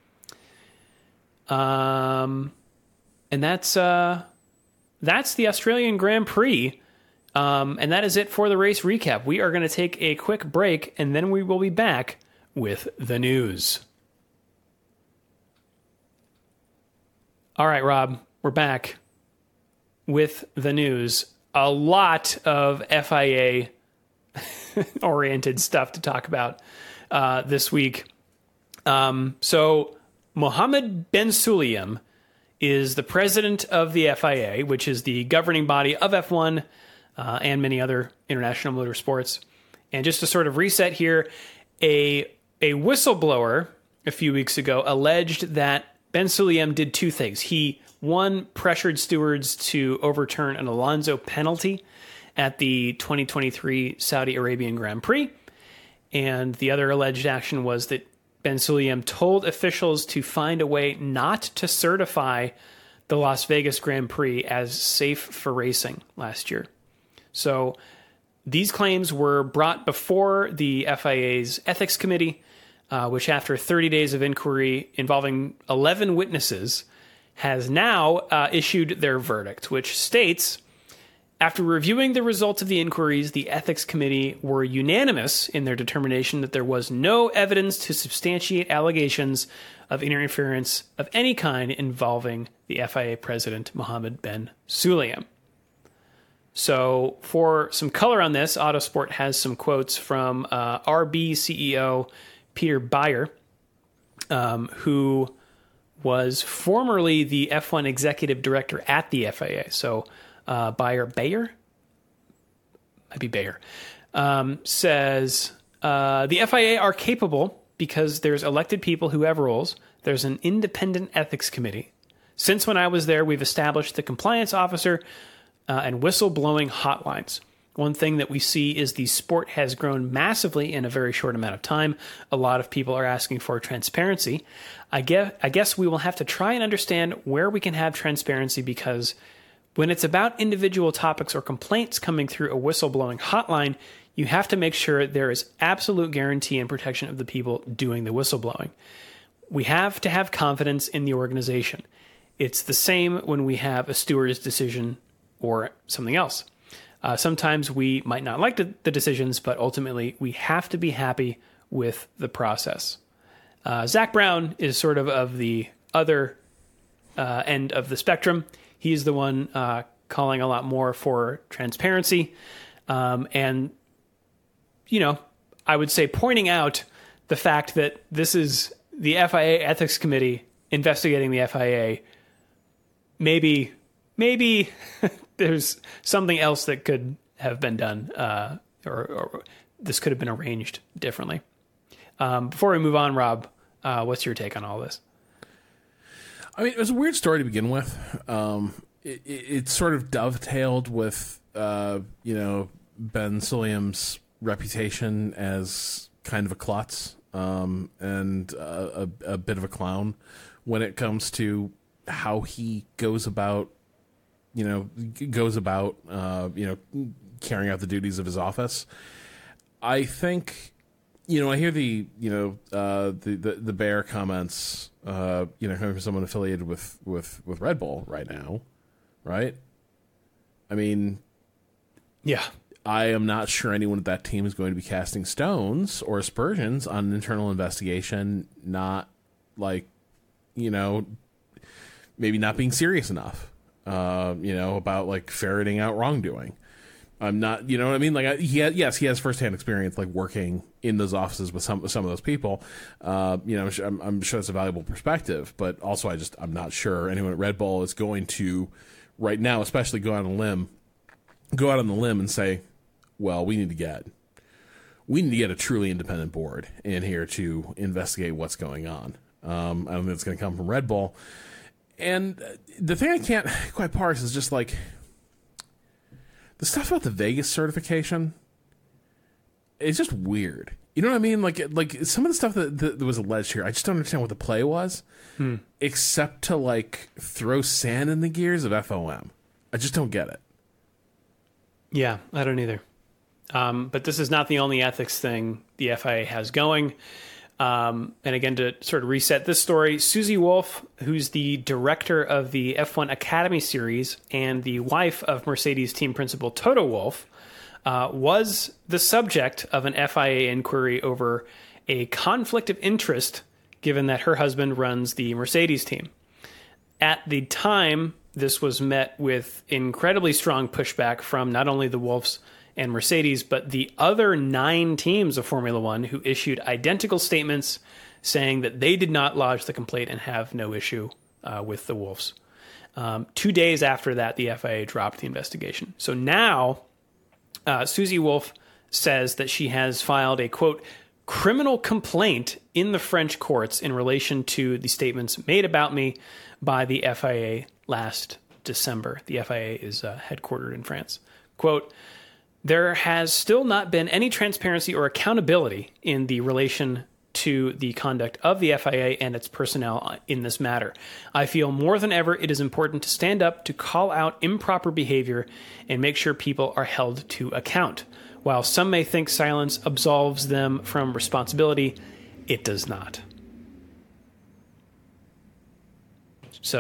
And that's the Australian Grand Prix. And that is it for the race recap. We are going to take a quick break, and then we will be back with the news. All right, Rob, we're back with the news. A lot of FIA-oriented stuff to talk about this week. So Mohammed Ben Sulayem is the president of the FIA, which is the governing body of F1 and many other international motorsports. And just to sort of reset here, a whistleblower a few weeks ago alleged that Ben Sulayem did 2 things. He, one, pressured stewards to overturn an Alonso penalty at the 2023 Saudi Arabian Grand Prix. And the other alleged action was that Ben Sulayem told officials to find a way not to certify the Las Vegas Grand Prix as safe for racing last year. So these claims were brought before the FIA's Ethics Committee, which after 30 days of inquiry involving 11 witnesses, has now issued their verdict, which states After reviewing the results of the inquiries, the Ethics Committee were unanimous in their determination that there was no evidence to substantiate allegations of interference of any kind involving the FIA president, Mohammed bin Sulayem. So for some color on this, Autosport has some quotes from RB CEO Peter Beyer, who was formerly the F1 executive director at the FIA. So Bayer says, the FIA are capable because there's elected people who have roles. There's an independent ethics committee. Since when I was there, we've established the compliance officer and whistleblowing hotlines. One thing that we see is the sport has grown massively in a very short amount of time. A lot of people are asking for transparency. I guess we will have to try and understand where we can have transparency, because when it's about individual topics or complaints coming through a whistleblowing hotline, you have to make sure there is absolute guarantee and protection of the people doing the whistleblowing. We have to have confidence in the organization. It's the same when we have a steward's decision or something else. Sometimes we might not like the decisions, but ultimately we have to be happy with the process. Zach Brown is sort of the other end of the spectrum. He's the one calling a lot more for transparency. And, you know, I would say pointing out the fact that this is the FIA Ethics Committee investigating the FIA. Maybe there's something else that could have been done, or this could have been arranged differently. Before we move on, Rob, what's your take on all this? I mean, it was a weird story to begin with. It sort of dovetailed with, Ben Sulayem's reputation as kind of a klutz, and a bit of a clown when it comes to how he goes about carrying out the duties of his office. I think, I hear the Bear comments, coming from someone affiliated with Red Bull right now, right? I mean, yeah, I am not sure anyone at that team is going to be casting stones or aspersions on an internal investigation, not maybe not being serious enough. About like ferreting out wrongdoing. I'm not, you know what I mean? Like, he has firsthand experience, like working in those offices with some of those people. I'm sure that's a valuable perspective, but also I'm not sure anyone at Red Bull is going to right now, especially go out on the limb and say, well, we need to get a truly independent board in here to investigate what's going on. I don't think it's going to come from Red Bull. And the thing I can't quite parse is just like the stuff about the Vegas certification. It's just weird. You know what I mean? Like some of the stuff that was alleged here, I just don't understand what the play was, except to like throw sand in the gears of FOM. I just don't get it. Yeah, I don't either. But this is not the only ethics thing the FIA has going. And again, to sort of reset this story, Susie Wolff, who's the director of the F1 Academy Series and the wife of Mercedes team principal Toto Wolff, was the subject of an FIA inquiry over a conflict of interest, given that her husband runs the Mercedes team. At the time, this was met with incredibly strong pushback from not only the Wolffs and Mercedes, but the other 9 teams of Formula One who issued identical statements saying that they did not lodge the complaint and have no issue with the Wolffs. 2 days after that, the FIA dropped the investigation. So now, Susie Wolff says that she has filed a, quote, criminal complaint in the French courts in relation to the statements made about me by the FIA last December. The FIA is headquartered in France. Quote, there has still not been any transparency or accountability in the relation to the conduct of the FIA and its personnel in this matter. I feel more than ever it is important to stand up to call out improper behavior and make sure people are held to account. While some may think silence absolves them from responsibility, it does not. So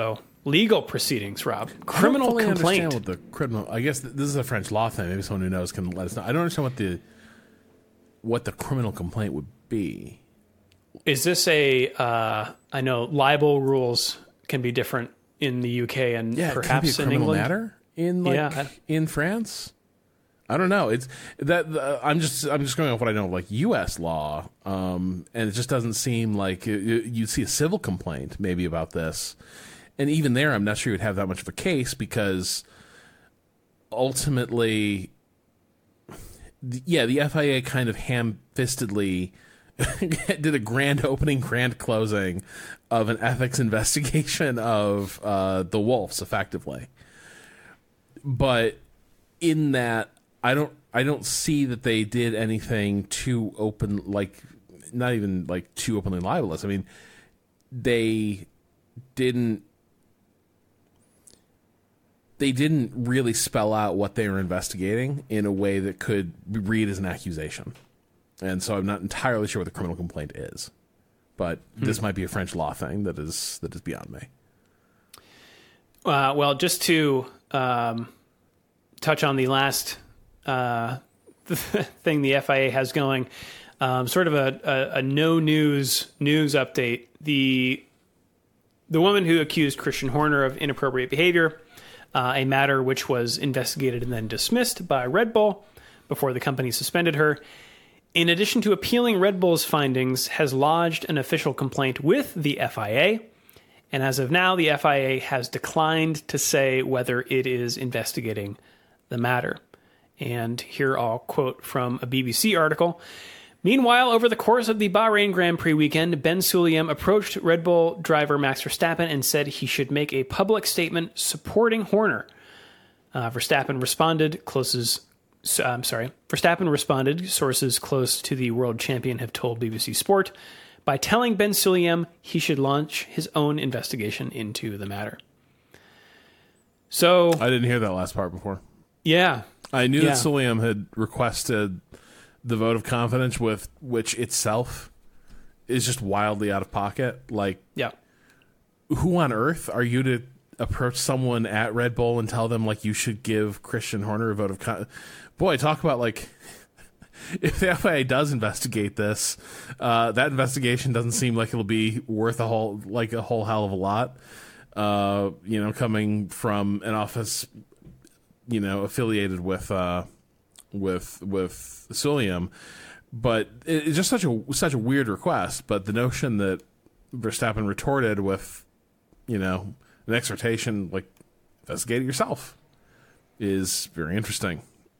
legal proceedings, Rob. Criminal I don't fully complaint. understand what the criminal. I guess this is a French law thing. Maybe someone who knows can let us know. I don't understand what the criminal complaint would be. Is this I know libel rules can be different in the UK and perhaps in England. Matter in France. I don't know. It's that I'm just going off what I know of like U.S. law, and it just doesn't seem like you'd see a civil complaint maybe about this, and even there, I'm not sure you'd have that much of a case because ultimately, the FIA kind of ham-fistedly did a grand opening, grand closing of an ethics investigation of the Wolves, effectively, but in that. I don't see that they did anything too open, like not even like too openly libelous. I mean, they didn't really spell out what they were investigating in a way that could be read as an accusation. And so I'm not entirely sure what the criminal complaint is. But this might be a French law thing that is beyond me. Well, just to touch on the last thing the FIA has going, sort of a no news update. The woman who accused Christian Horner of inappropriate behavior, a matter which was investigated and then dismissed by Red Bull before the company suspended her, in addition to appealing Red Bull's findings, has lodged an official complaint with the FIA. And as of now, the FIA has declined to say whether it is investigating the matter. And here I'll quote from a BBC article. Meanwhile, over the course of the Bahrain Grand Prix weekend, Ben Sulayem approached Red Bull driver Max Verstappen and said he should make a public statement supporting Horner. Verstappen responded, sources close to the world champion have told BBC Sport, by telling Ben Sulayem he should launch his own investigation into the matter. So I didn't hear that last part before. Yeah. I knew that Sulayem had requested the vote of confidence, with which itself is just wildly out of pocket. Like, who on earth are you to approach someone at Red Bull and tell them, like, you should give Christian Horner a vote of confidence? Boy, talk about, like, if the FIA does investigate this, that investigation doesn't seem like it'll be worth a whole hell of a lot. Coming from an office, affiliated with Sulayem, but it's just such a weird request. But the notion that Verstappen retorted with, an exhortation like investigate it yourself is very interesting.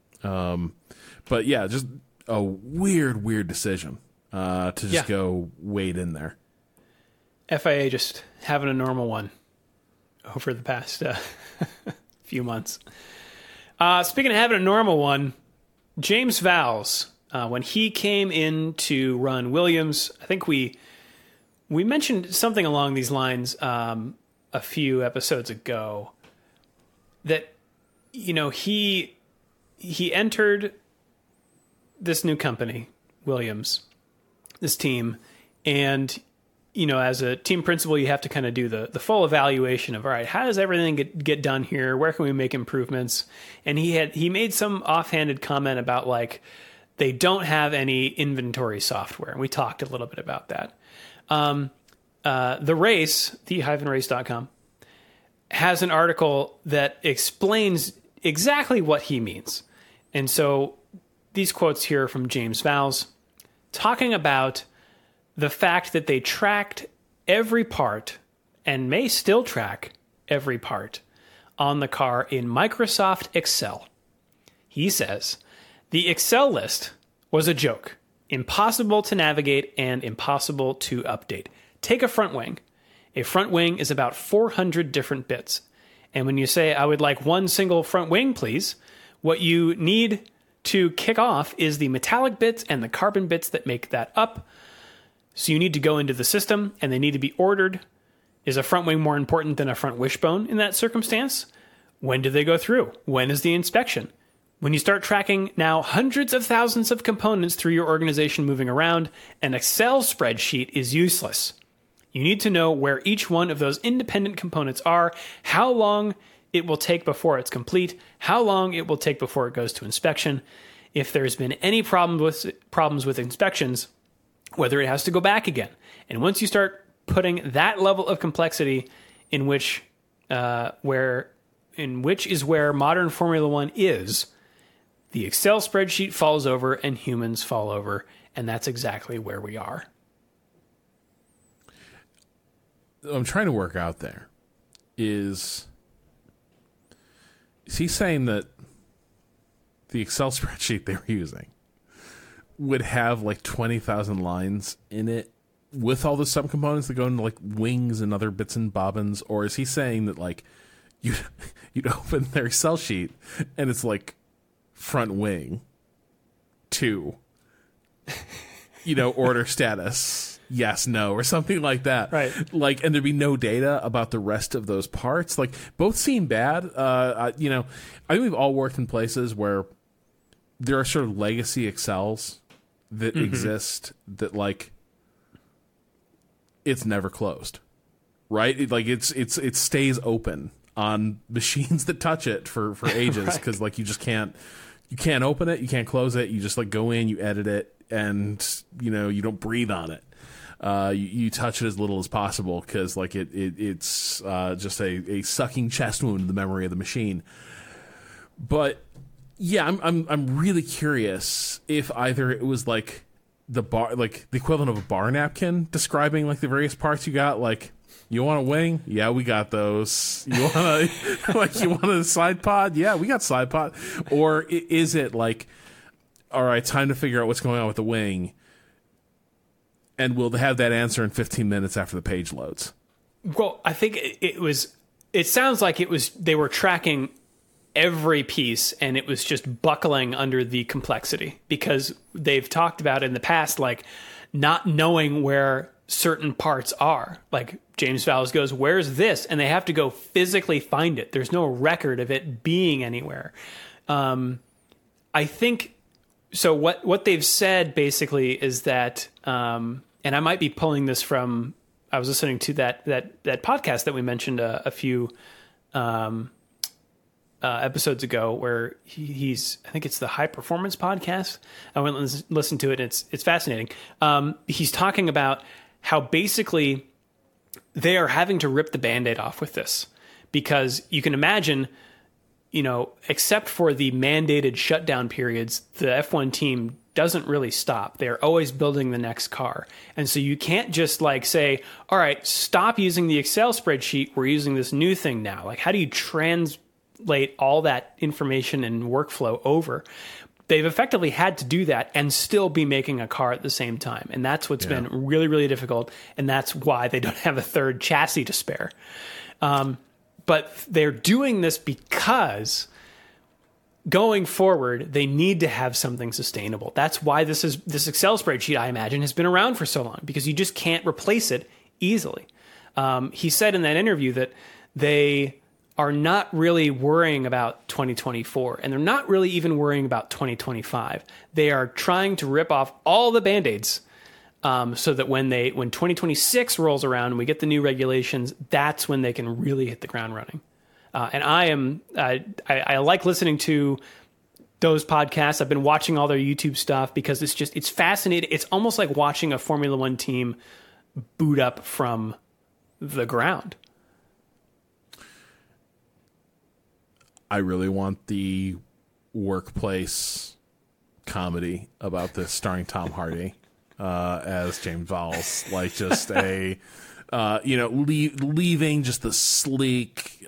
But yeah, just a weird decision to just go wade in there. FIA just having a normal one over the past few months. Speaking of having a normal one, James Vowles, when he came in to run Williams, I think we mentioned something along these lines a few episodes ago, that he entered this new company, Williams, this team, and as a team principal, you have to kind of do the full evaluation of, all right, how does everything get done here? Where can we make improvements? And he made some offhanded comment about, like, they don't have any inventory software. And we talked a little bit about that. The Race, the-race.com, has an article that explains exactly what he means. And so these quotes here from James Vowles, talking about the fact that they tracked every part and may still track every part on the car in Microsoft Excel. He says, the Excel list was a joke, impossible to navigate and impossible to update. Take a front wing. A front wing is about 400 different bits. And when you say, I would like one single front wing, please, what you need to kick off is the metallic bits and the carbon bits that make that up. So you need to go into the system, and they need to be ordered. Is a front wing more important than a front wishbone in that circumstance? When do they go through? When is the inspection? When you start tracking now hundreds of thousands of components through your organization moving around, an Excel spreadsheet is useless. You need to know where each one of those independent components are, how long it will take before it's complete, how long it will take before it goes to inspection, if there's been any problems with inspections, whether it has to go back again. And once you start putting that level of complexity in which is where modern Formula One is, the Excel spreadsheet falls over and humans fall over, and that's exactly where we are. I'm trying to work out there is he saying that the Excel spreadsheet they were using would have like 20,000 lines in it with all the subcomponents that go into like wings and other bits and bobbins? Or is he saying that like you'd open their Excel sheet and it's like front wing 2, order status, yes, no, or something like that. Right. Like, and there'd be no data about the rest of those parts. Like, both seem bad. I think we've all worked in places where there are sort of legacy Excels that exist that, like, it's never closed, right? It stays open on machines that touch it for ages because, like, you can't open it, you can't close it. You just, like, go in, you edit it, and, you don't breathe on it. You touch it as little as possible because, like, it's just a sucking chest wound to the memory of the machine. But yeah, I'm really curious if either it was like the equivalent of a bar napkin describing like the various parts you got. Like, you want a wing? Yeah, we got those. You want a side pod? Yeah, we got side pod. Or is it like, all right, time to figure out what's going on with the wing, and we'll have that answer in 15 minutes after the page loads? Well, I think it sounds like they were tracking every piece and it was just buckling under the complexity, because they've talked about in the past, like, not knowing where certain parts are. Like, James Fallows goes, where's this? And they have to go physically find it. There's no record of it being anywhere. I think, so what they've said basically is that, and I might be pulling this from, I was listening to that podcast that we mentioned a few episodes ago, where he's, I think it's the High Performance Podcast. I went and listened to it, and it's fascinating. He's talking about how basically they are having to rip the Band-Aid off with this, because you can imagine, except for the mandated shutdown periods, the F1 team doesn't really stop. They're always building the next car. And so you can't just like say, all right, stop using the Excel spreadsheet. We're using this new thing now. Like, how do you translate all that information and workflow over? They've effectively had to do that and still be making a car at the same time. And that's what's been really, really difficult. And that's why they don't have a third chassis to spare. But they're doing this because going forward, they need to have something sustainable. That's why this Excel spreadsheet, I imagine, has been around for so long, because you just can't replace it easily. He said in that interview that they are not really worrying about 2024, and they're not really even worrying about 2025. They are trying to rip off all the Band-Aids, so that when 2026 rolls around and we get the new regulations, that's when they can really hit the ground running. And I like listening to those podcasts. I've been watching all their YouTube stuff because it's fascinating. It's almost like watching a Formula One team boot up from the ground. I really want the workplace comedy about this starring Tom Hardy as James Vowles, like just a leaving just the sleek,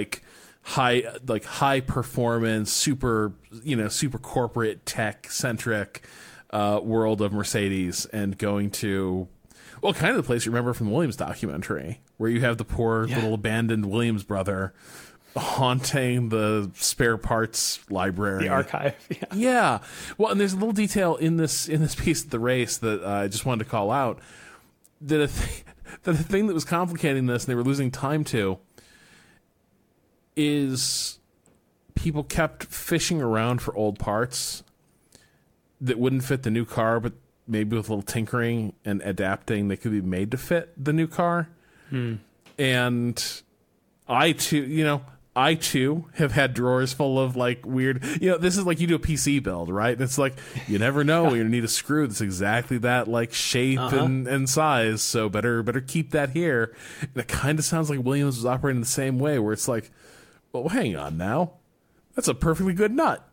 high performance, super corporate tech centric world of Mercedes, and going to, well, kind of the place you remember from the Williams documentary, where you have the poor little abandoned Williams brother haunting the spare parts library, the archive. Yeah. Well, and there's a little detail in this piece of the race that I just wanted to call out, that the thing that was complicating this and they were losing time to is people kept fishing around for old parts that wouldn't fit the new car, but maybe with a little tinkering and adapting, they could be made to fit the new car. And I too have had drawers full of like weird, this is like you do a PC build, right? It's like, you never know when you need a screw that's exactly that like shape and size. So better keep that here. And it kind of sounds like Williams was operating the same way, where it's like, well, hang on now. That's a perfectly good nut.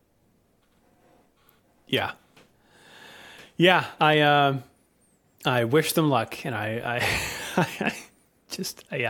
Yeah. Yeah. I wish them luck, and I just, yeah.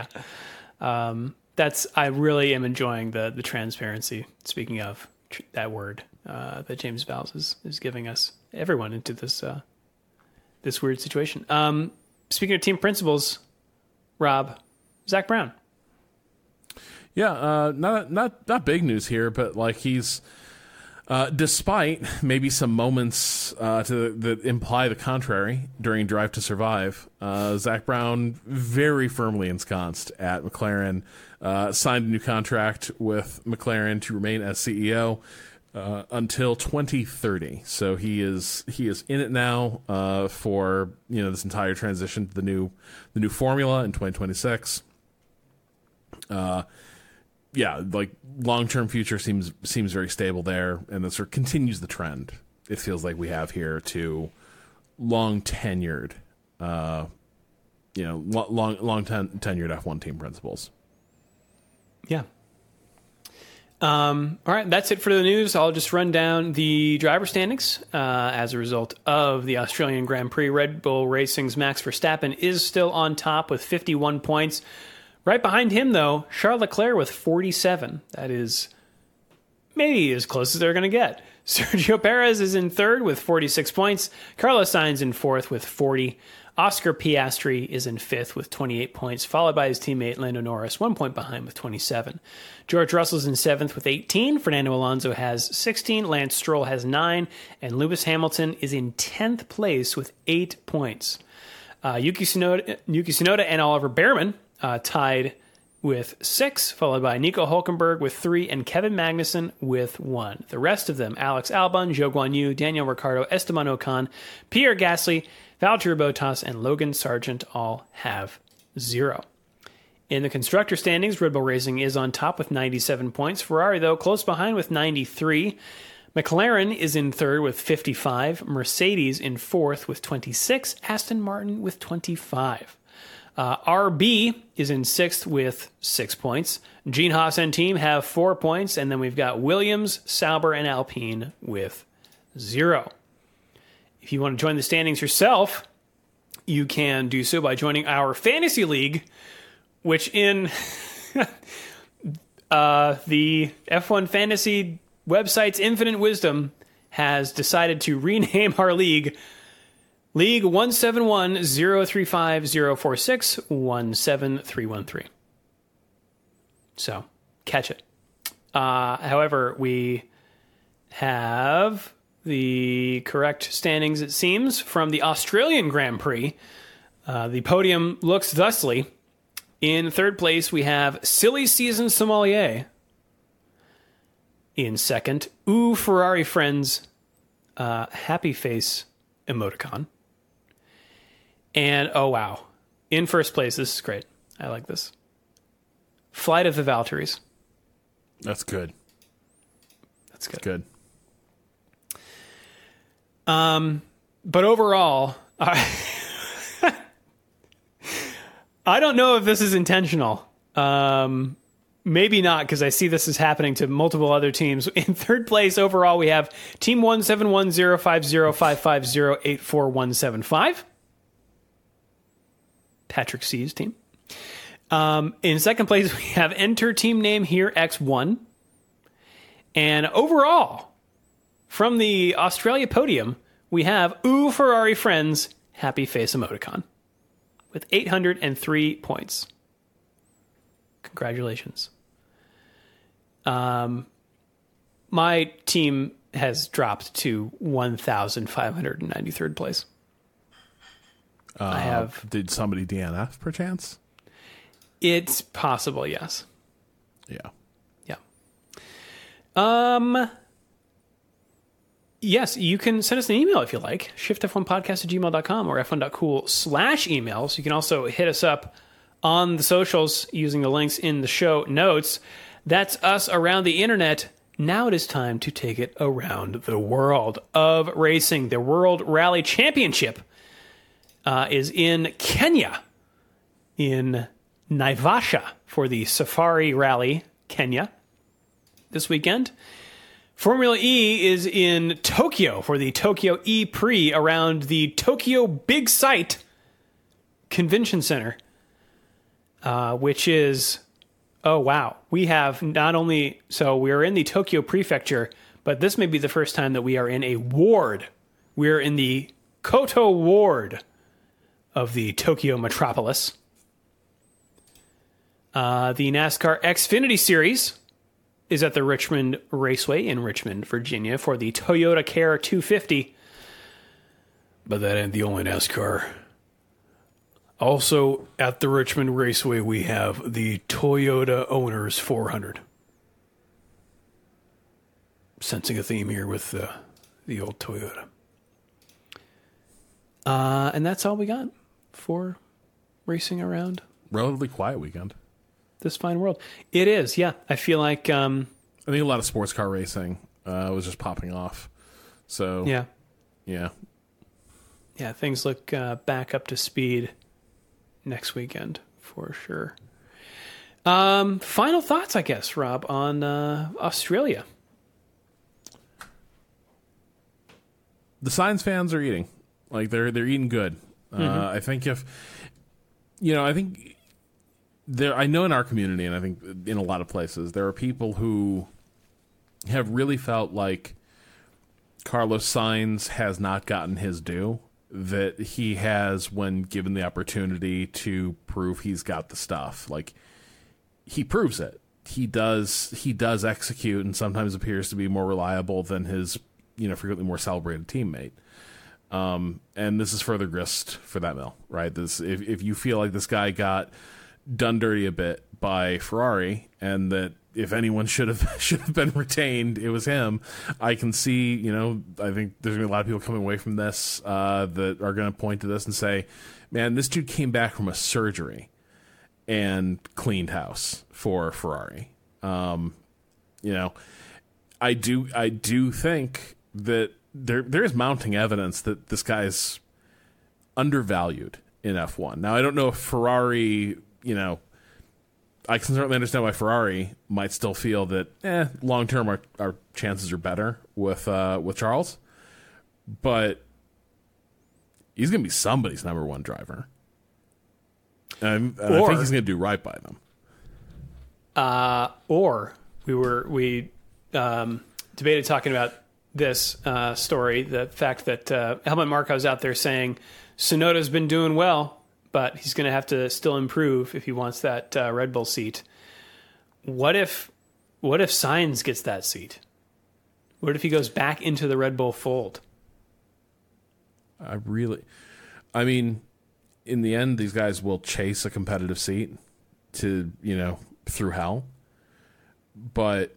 I really am enjoying the transparency. Speaking of that word that James Vowles is giving us, everyone, into this this weird situation. Speaking of team principals, Rob, Zach Brown. Yeah, not big news here, but like he's despite maybe some moments that imply the contrary during Drive to Survive, Zach Brown very firmly ensconced at McLaren. Signed a new contract with McLaren to remain as CEO until 2030. So he is in it now for this entire transition to the new formula in 2026. Yeah, like long-term future seems very stable there, and this sort of continues the trend. It feels like we have here to long tenured, long tenured F1 team principals. Yeah. All right, that's it for the news. I'll just run down the driver standings. As a result of the Australian Grand Prix, Red Bull Racing's Max Verstappen is still on top with 51 points. Right behind him, though, Charles Leclerc with 47. That is maybe as close as they're going to get. Sergio Perez is in third with 46 points. Carlos Sainz in fourth with 40. Oscar Piastri is in fifth with 28 points, followed by his teammate Lando Norris, 1 point behind with 27. George Russell's in seventh with 18. Fernando Alonso has 16. Lance Stroll has 9. And Lewis Hamilton is in 10th place with 8 points. Yuki Tsunoda and Oliver Behrman tied with 6, followed by Nico Hulkenberg with 3 and Kevin Magnussen with 1. The rest of them, Alex Albon, Zhou Guanyu, Daniel Ricciardo, Esteban Ocon, Pierre Gasly, Valtteri Bottas, and Logan Sargent all have 0. In the constructor standings, Red Bull Racing is on top with 97 points. Ferrari, though, close behind with 93. McLaren is in third with 55. Mercedes in fourth with 26. Aston Martin with 25. RB is in sixth with 6 points. Gene Haas and team have 4 points. And then we've got Williams, Sauber, and Alpine with 0. If you want to join the standings yourself, you can do so by joining our fantasy league, which in the F1 Fantasy website's infinite wisdom has decided to rename our league League 171-035-046-17313. So, catch it. However, we have the correct standings, it seems, from the Australian Grand Prix. The podium looks thusly. In third place, we have Silly Season Sommelier. In second, Ooh Ferrari Friends, Happy Face Emoticon. And, oh wow, in first place, this is great. I like this. Flight of the Valkyries. That's good. That's good. Good. But overall, I don't know if this is intentional. Maybe not, because I see this is happening to multiple other teams. In third place overall, we have Team 171-050-550-84175. Patrick C's team. In second place, we have Enter Team Name Here X1. And overall, from the Australia podium, we have Ooh Ferrari Friends Happy Face Emoticon with 803 points. Congratulations. My team has dropped to 1,593rd place. I have. Did somebody DNF perchance? It's possible, yes. Yeah. Yeah. Yes, you can send us an email if you like, shiftf1podcast@gmail.com or f1.cool/emails. You can also hit us up on the socials using the links in the show notes. That's us around the internet. Now it is time to take it around the world of racing. The World Rally Championship is in Kenya, in Naivasha for the Safari Rally, Kenya, this weekend. Formula E is in Tokyo for the Tokyo E-Prix around the Tokyo Big Sight Convention Center, which is, oh wow, we have not only, so we're in the Tokyo Prefecture, but this may be the first time that we are in a ward. We're in the Koto Ward of the Tokyo metropolis. The NASCAR Xfinity Series is at the Richmond Raceway in Richmond, Virginia for the Toyota Care 250. But that ain't the only NASCAR. Also at the Richmond Raceway, we have the Toyota Owners 400. Sensing a theme here with the old Toyota. And that's all we got for racing around. Relatively quiet weekend. This fine world. It is, yeah. I feel like... I think a lot of sports car racing was just popping off. So, yeah. Yeah, things look back up to speed next weekend, for sure. Final thoughts, I guess, Rob, on Australia. The Sainz fans are eating. Like, they're eating good. I think I know in our community, and I think in a lot of places, there are people who have really felt like Carlos Sainz has not gotten his due, that he has when given the opportunity to prove he's got the stuff. Like, he proves it. He does execute, and sometimes appears to be more reliable than his, frequently more celebrated teammate. And this is further grist for that mill, right? If you feel like this guy got done dirty a bit by Ferrari, and that if anyone should have been retained, it was him. I can see, I think there's gonna be a lot of people coming away from this that are going to point to this and say, "Man, this dude came back from a surgery and cleaned house for Ferrari." I do think that there is mounting evidence that this guy's undervalued in F1. Now, I don't know if Ferrari, I can certainly understand why Ferrari might still feel that, long term our chances are better with Charles, but he's going to be somebody's number one driver, and I think he's going to do right by them. Or we debated talking about this story, the fact that Helmut Marko's out there saying Tsunoda's been doing well, but he's going to have to still improve if he wants that Red Bull seat. What if Sainz gets that seat? What if he goes back into the Red Bull fold? I mean, in the end, these guys will chase a competitive seat to, through hell. But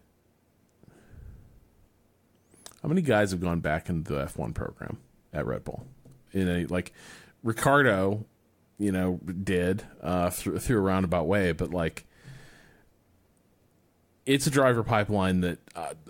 how many guys have gone back into the F1 program at Red Bull? Ricardo, did through a roundabout way, but it's a driver pipeline that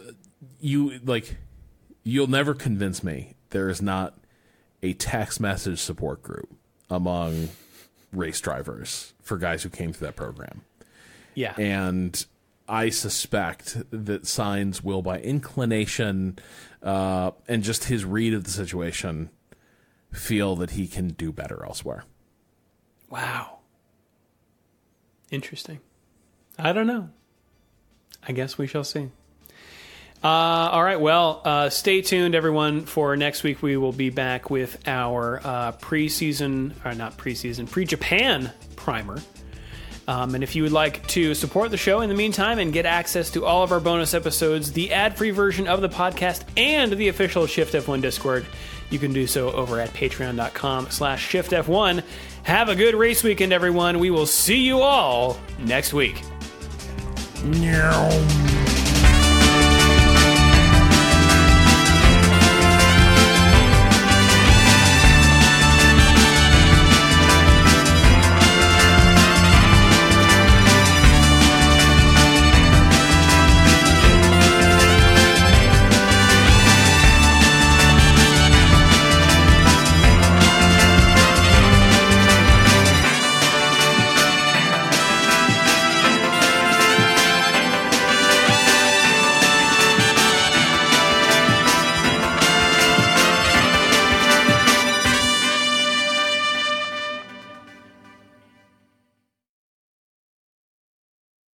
you'll never convince me there is not a text message support group among race drivers for guys who came through that program. Yeah. And I suspect that Sainz will, by inclination and just his read of the situation, feel that he can do better elsewhere. Wow. Interesting. I don't know. I guess we shall see. All right. Well, stay tuned, everyone, for next week. We will be back with our pre-Japan primer. And if you would like to support the show in the meantime and get access to all of our bonus episodes, the ad-free version of the podcast, and the official Shift F1 Discord, you can do so over at patreon.com/shiftf1. Have a good race weekend, everyone. We will see you all next week. No.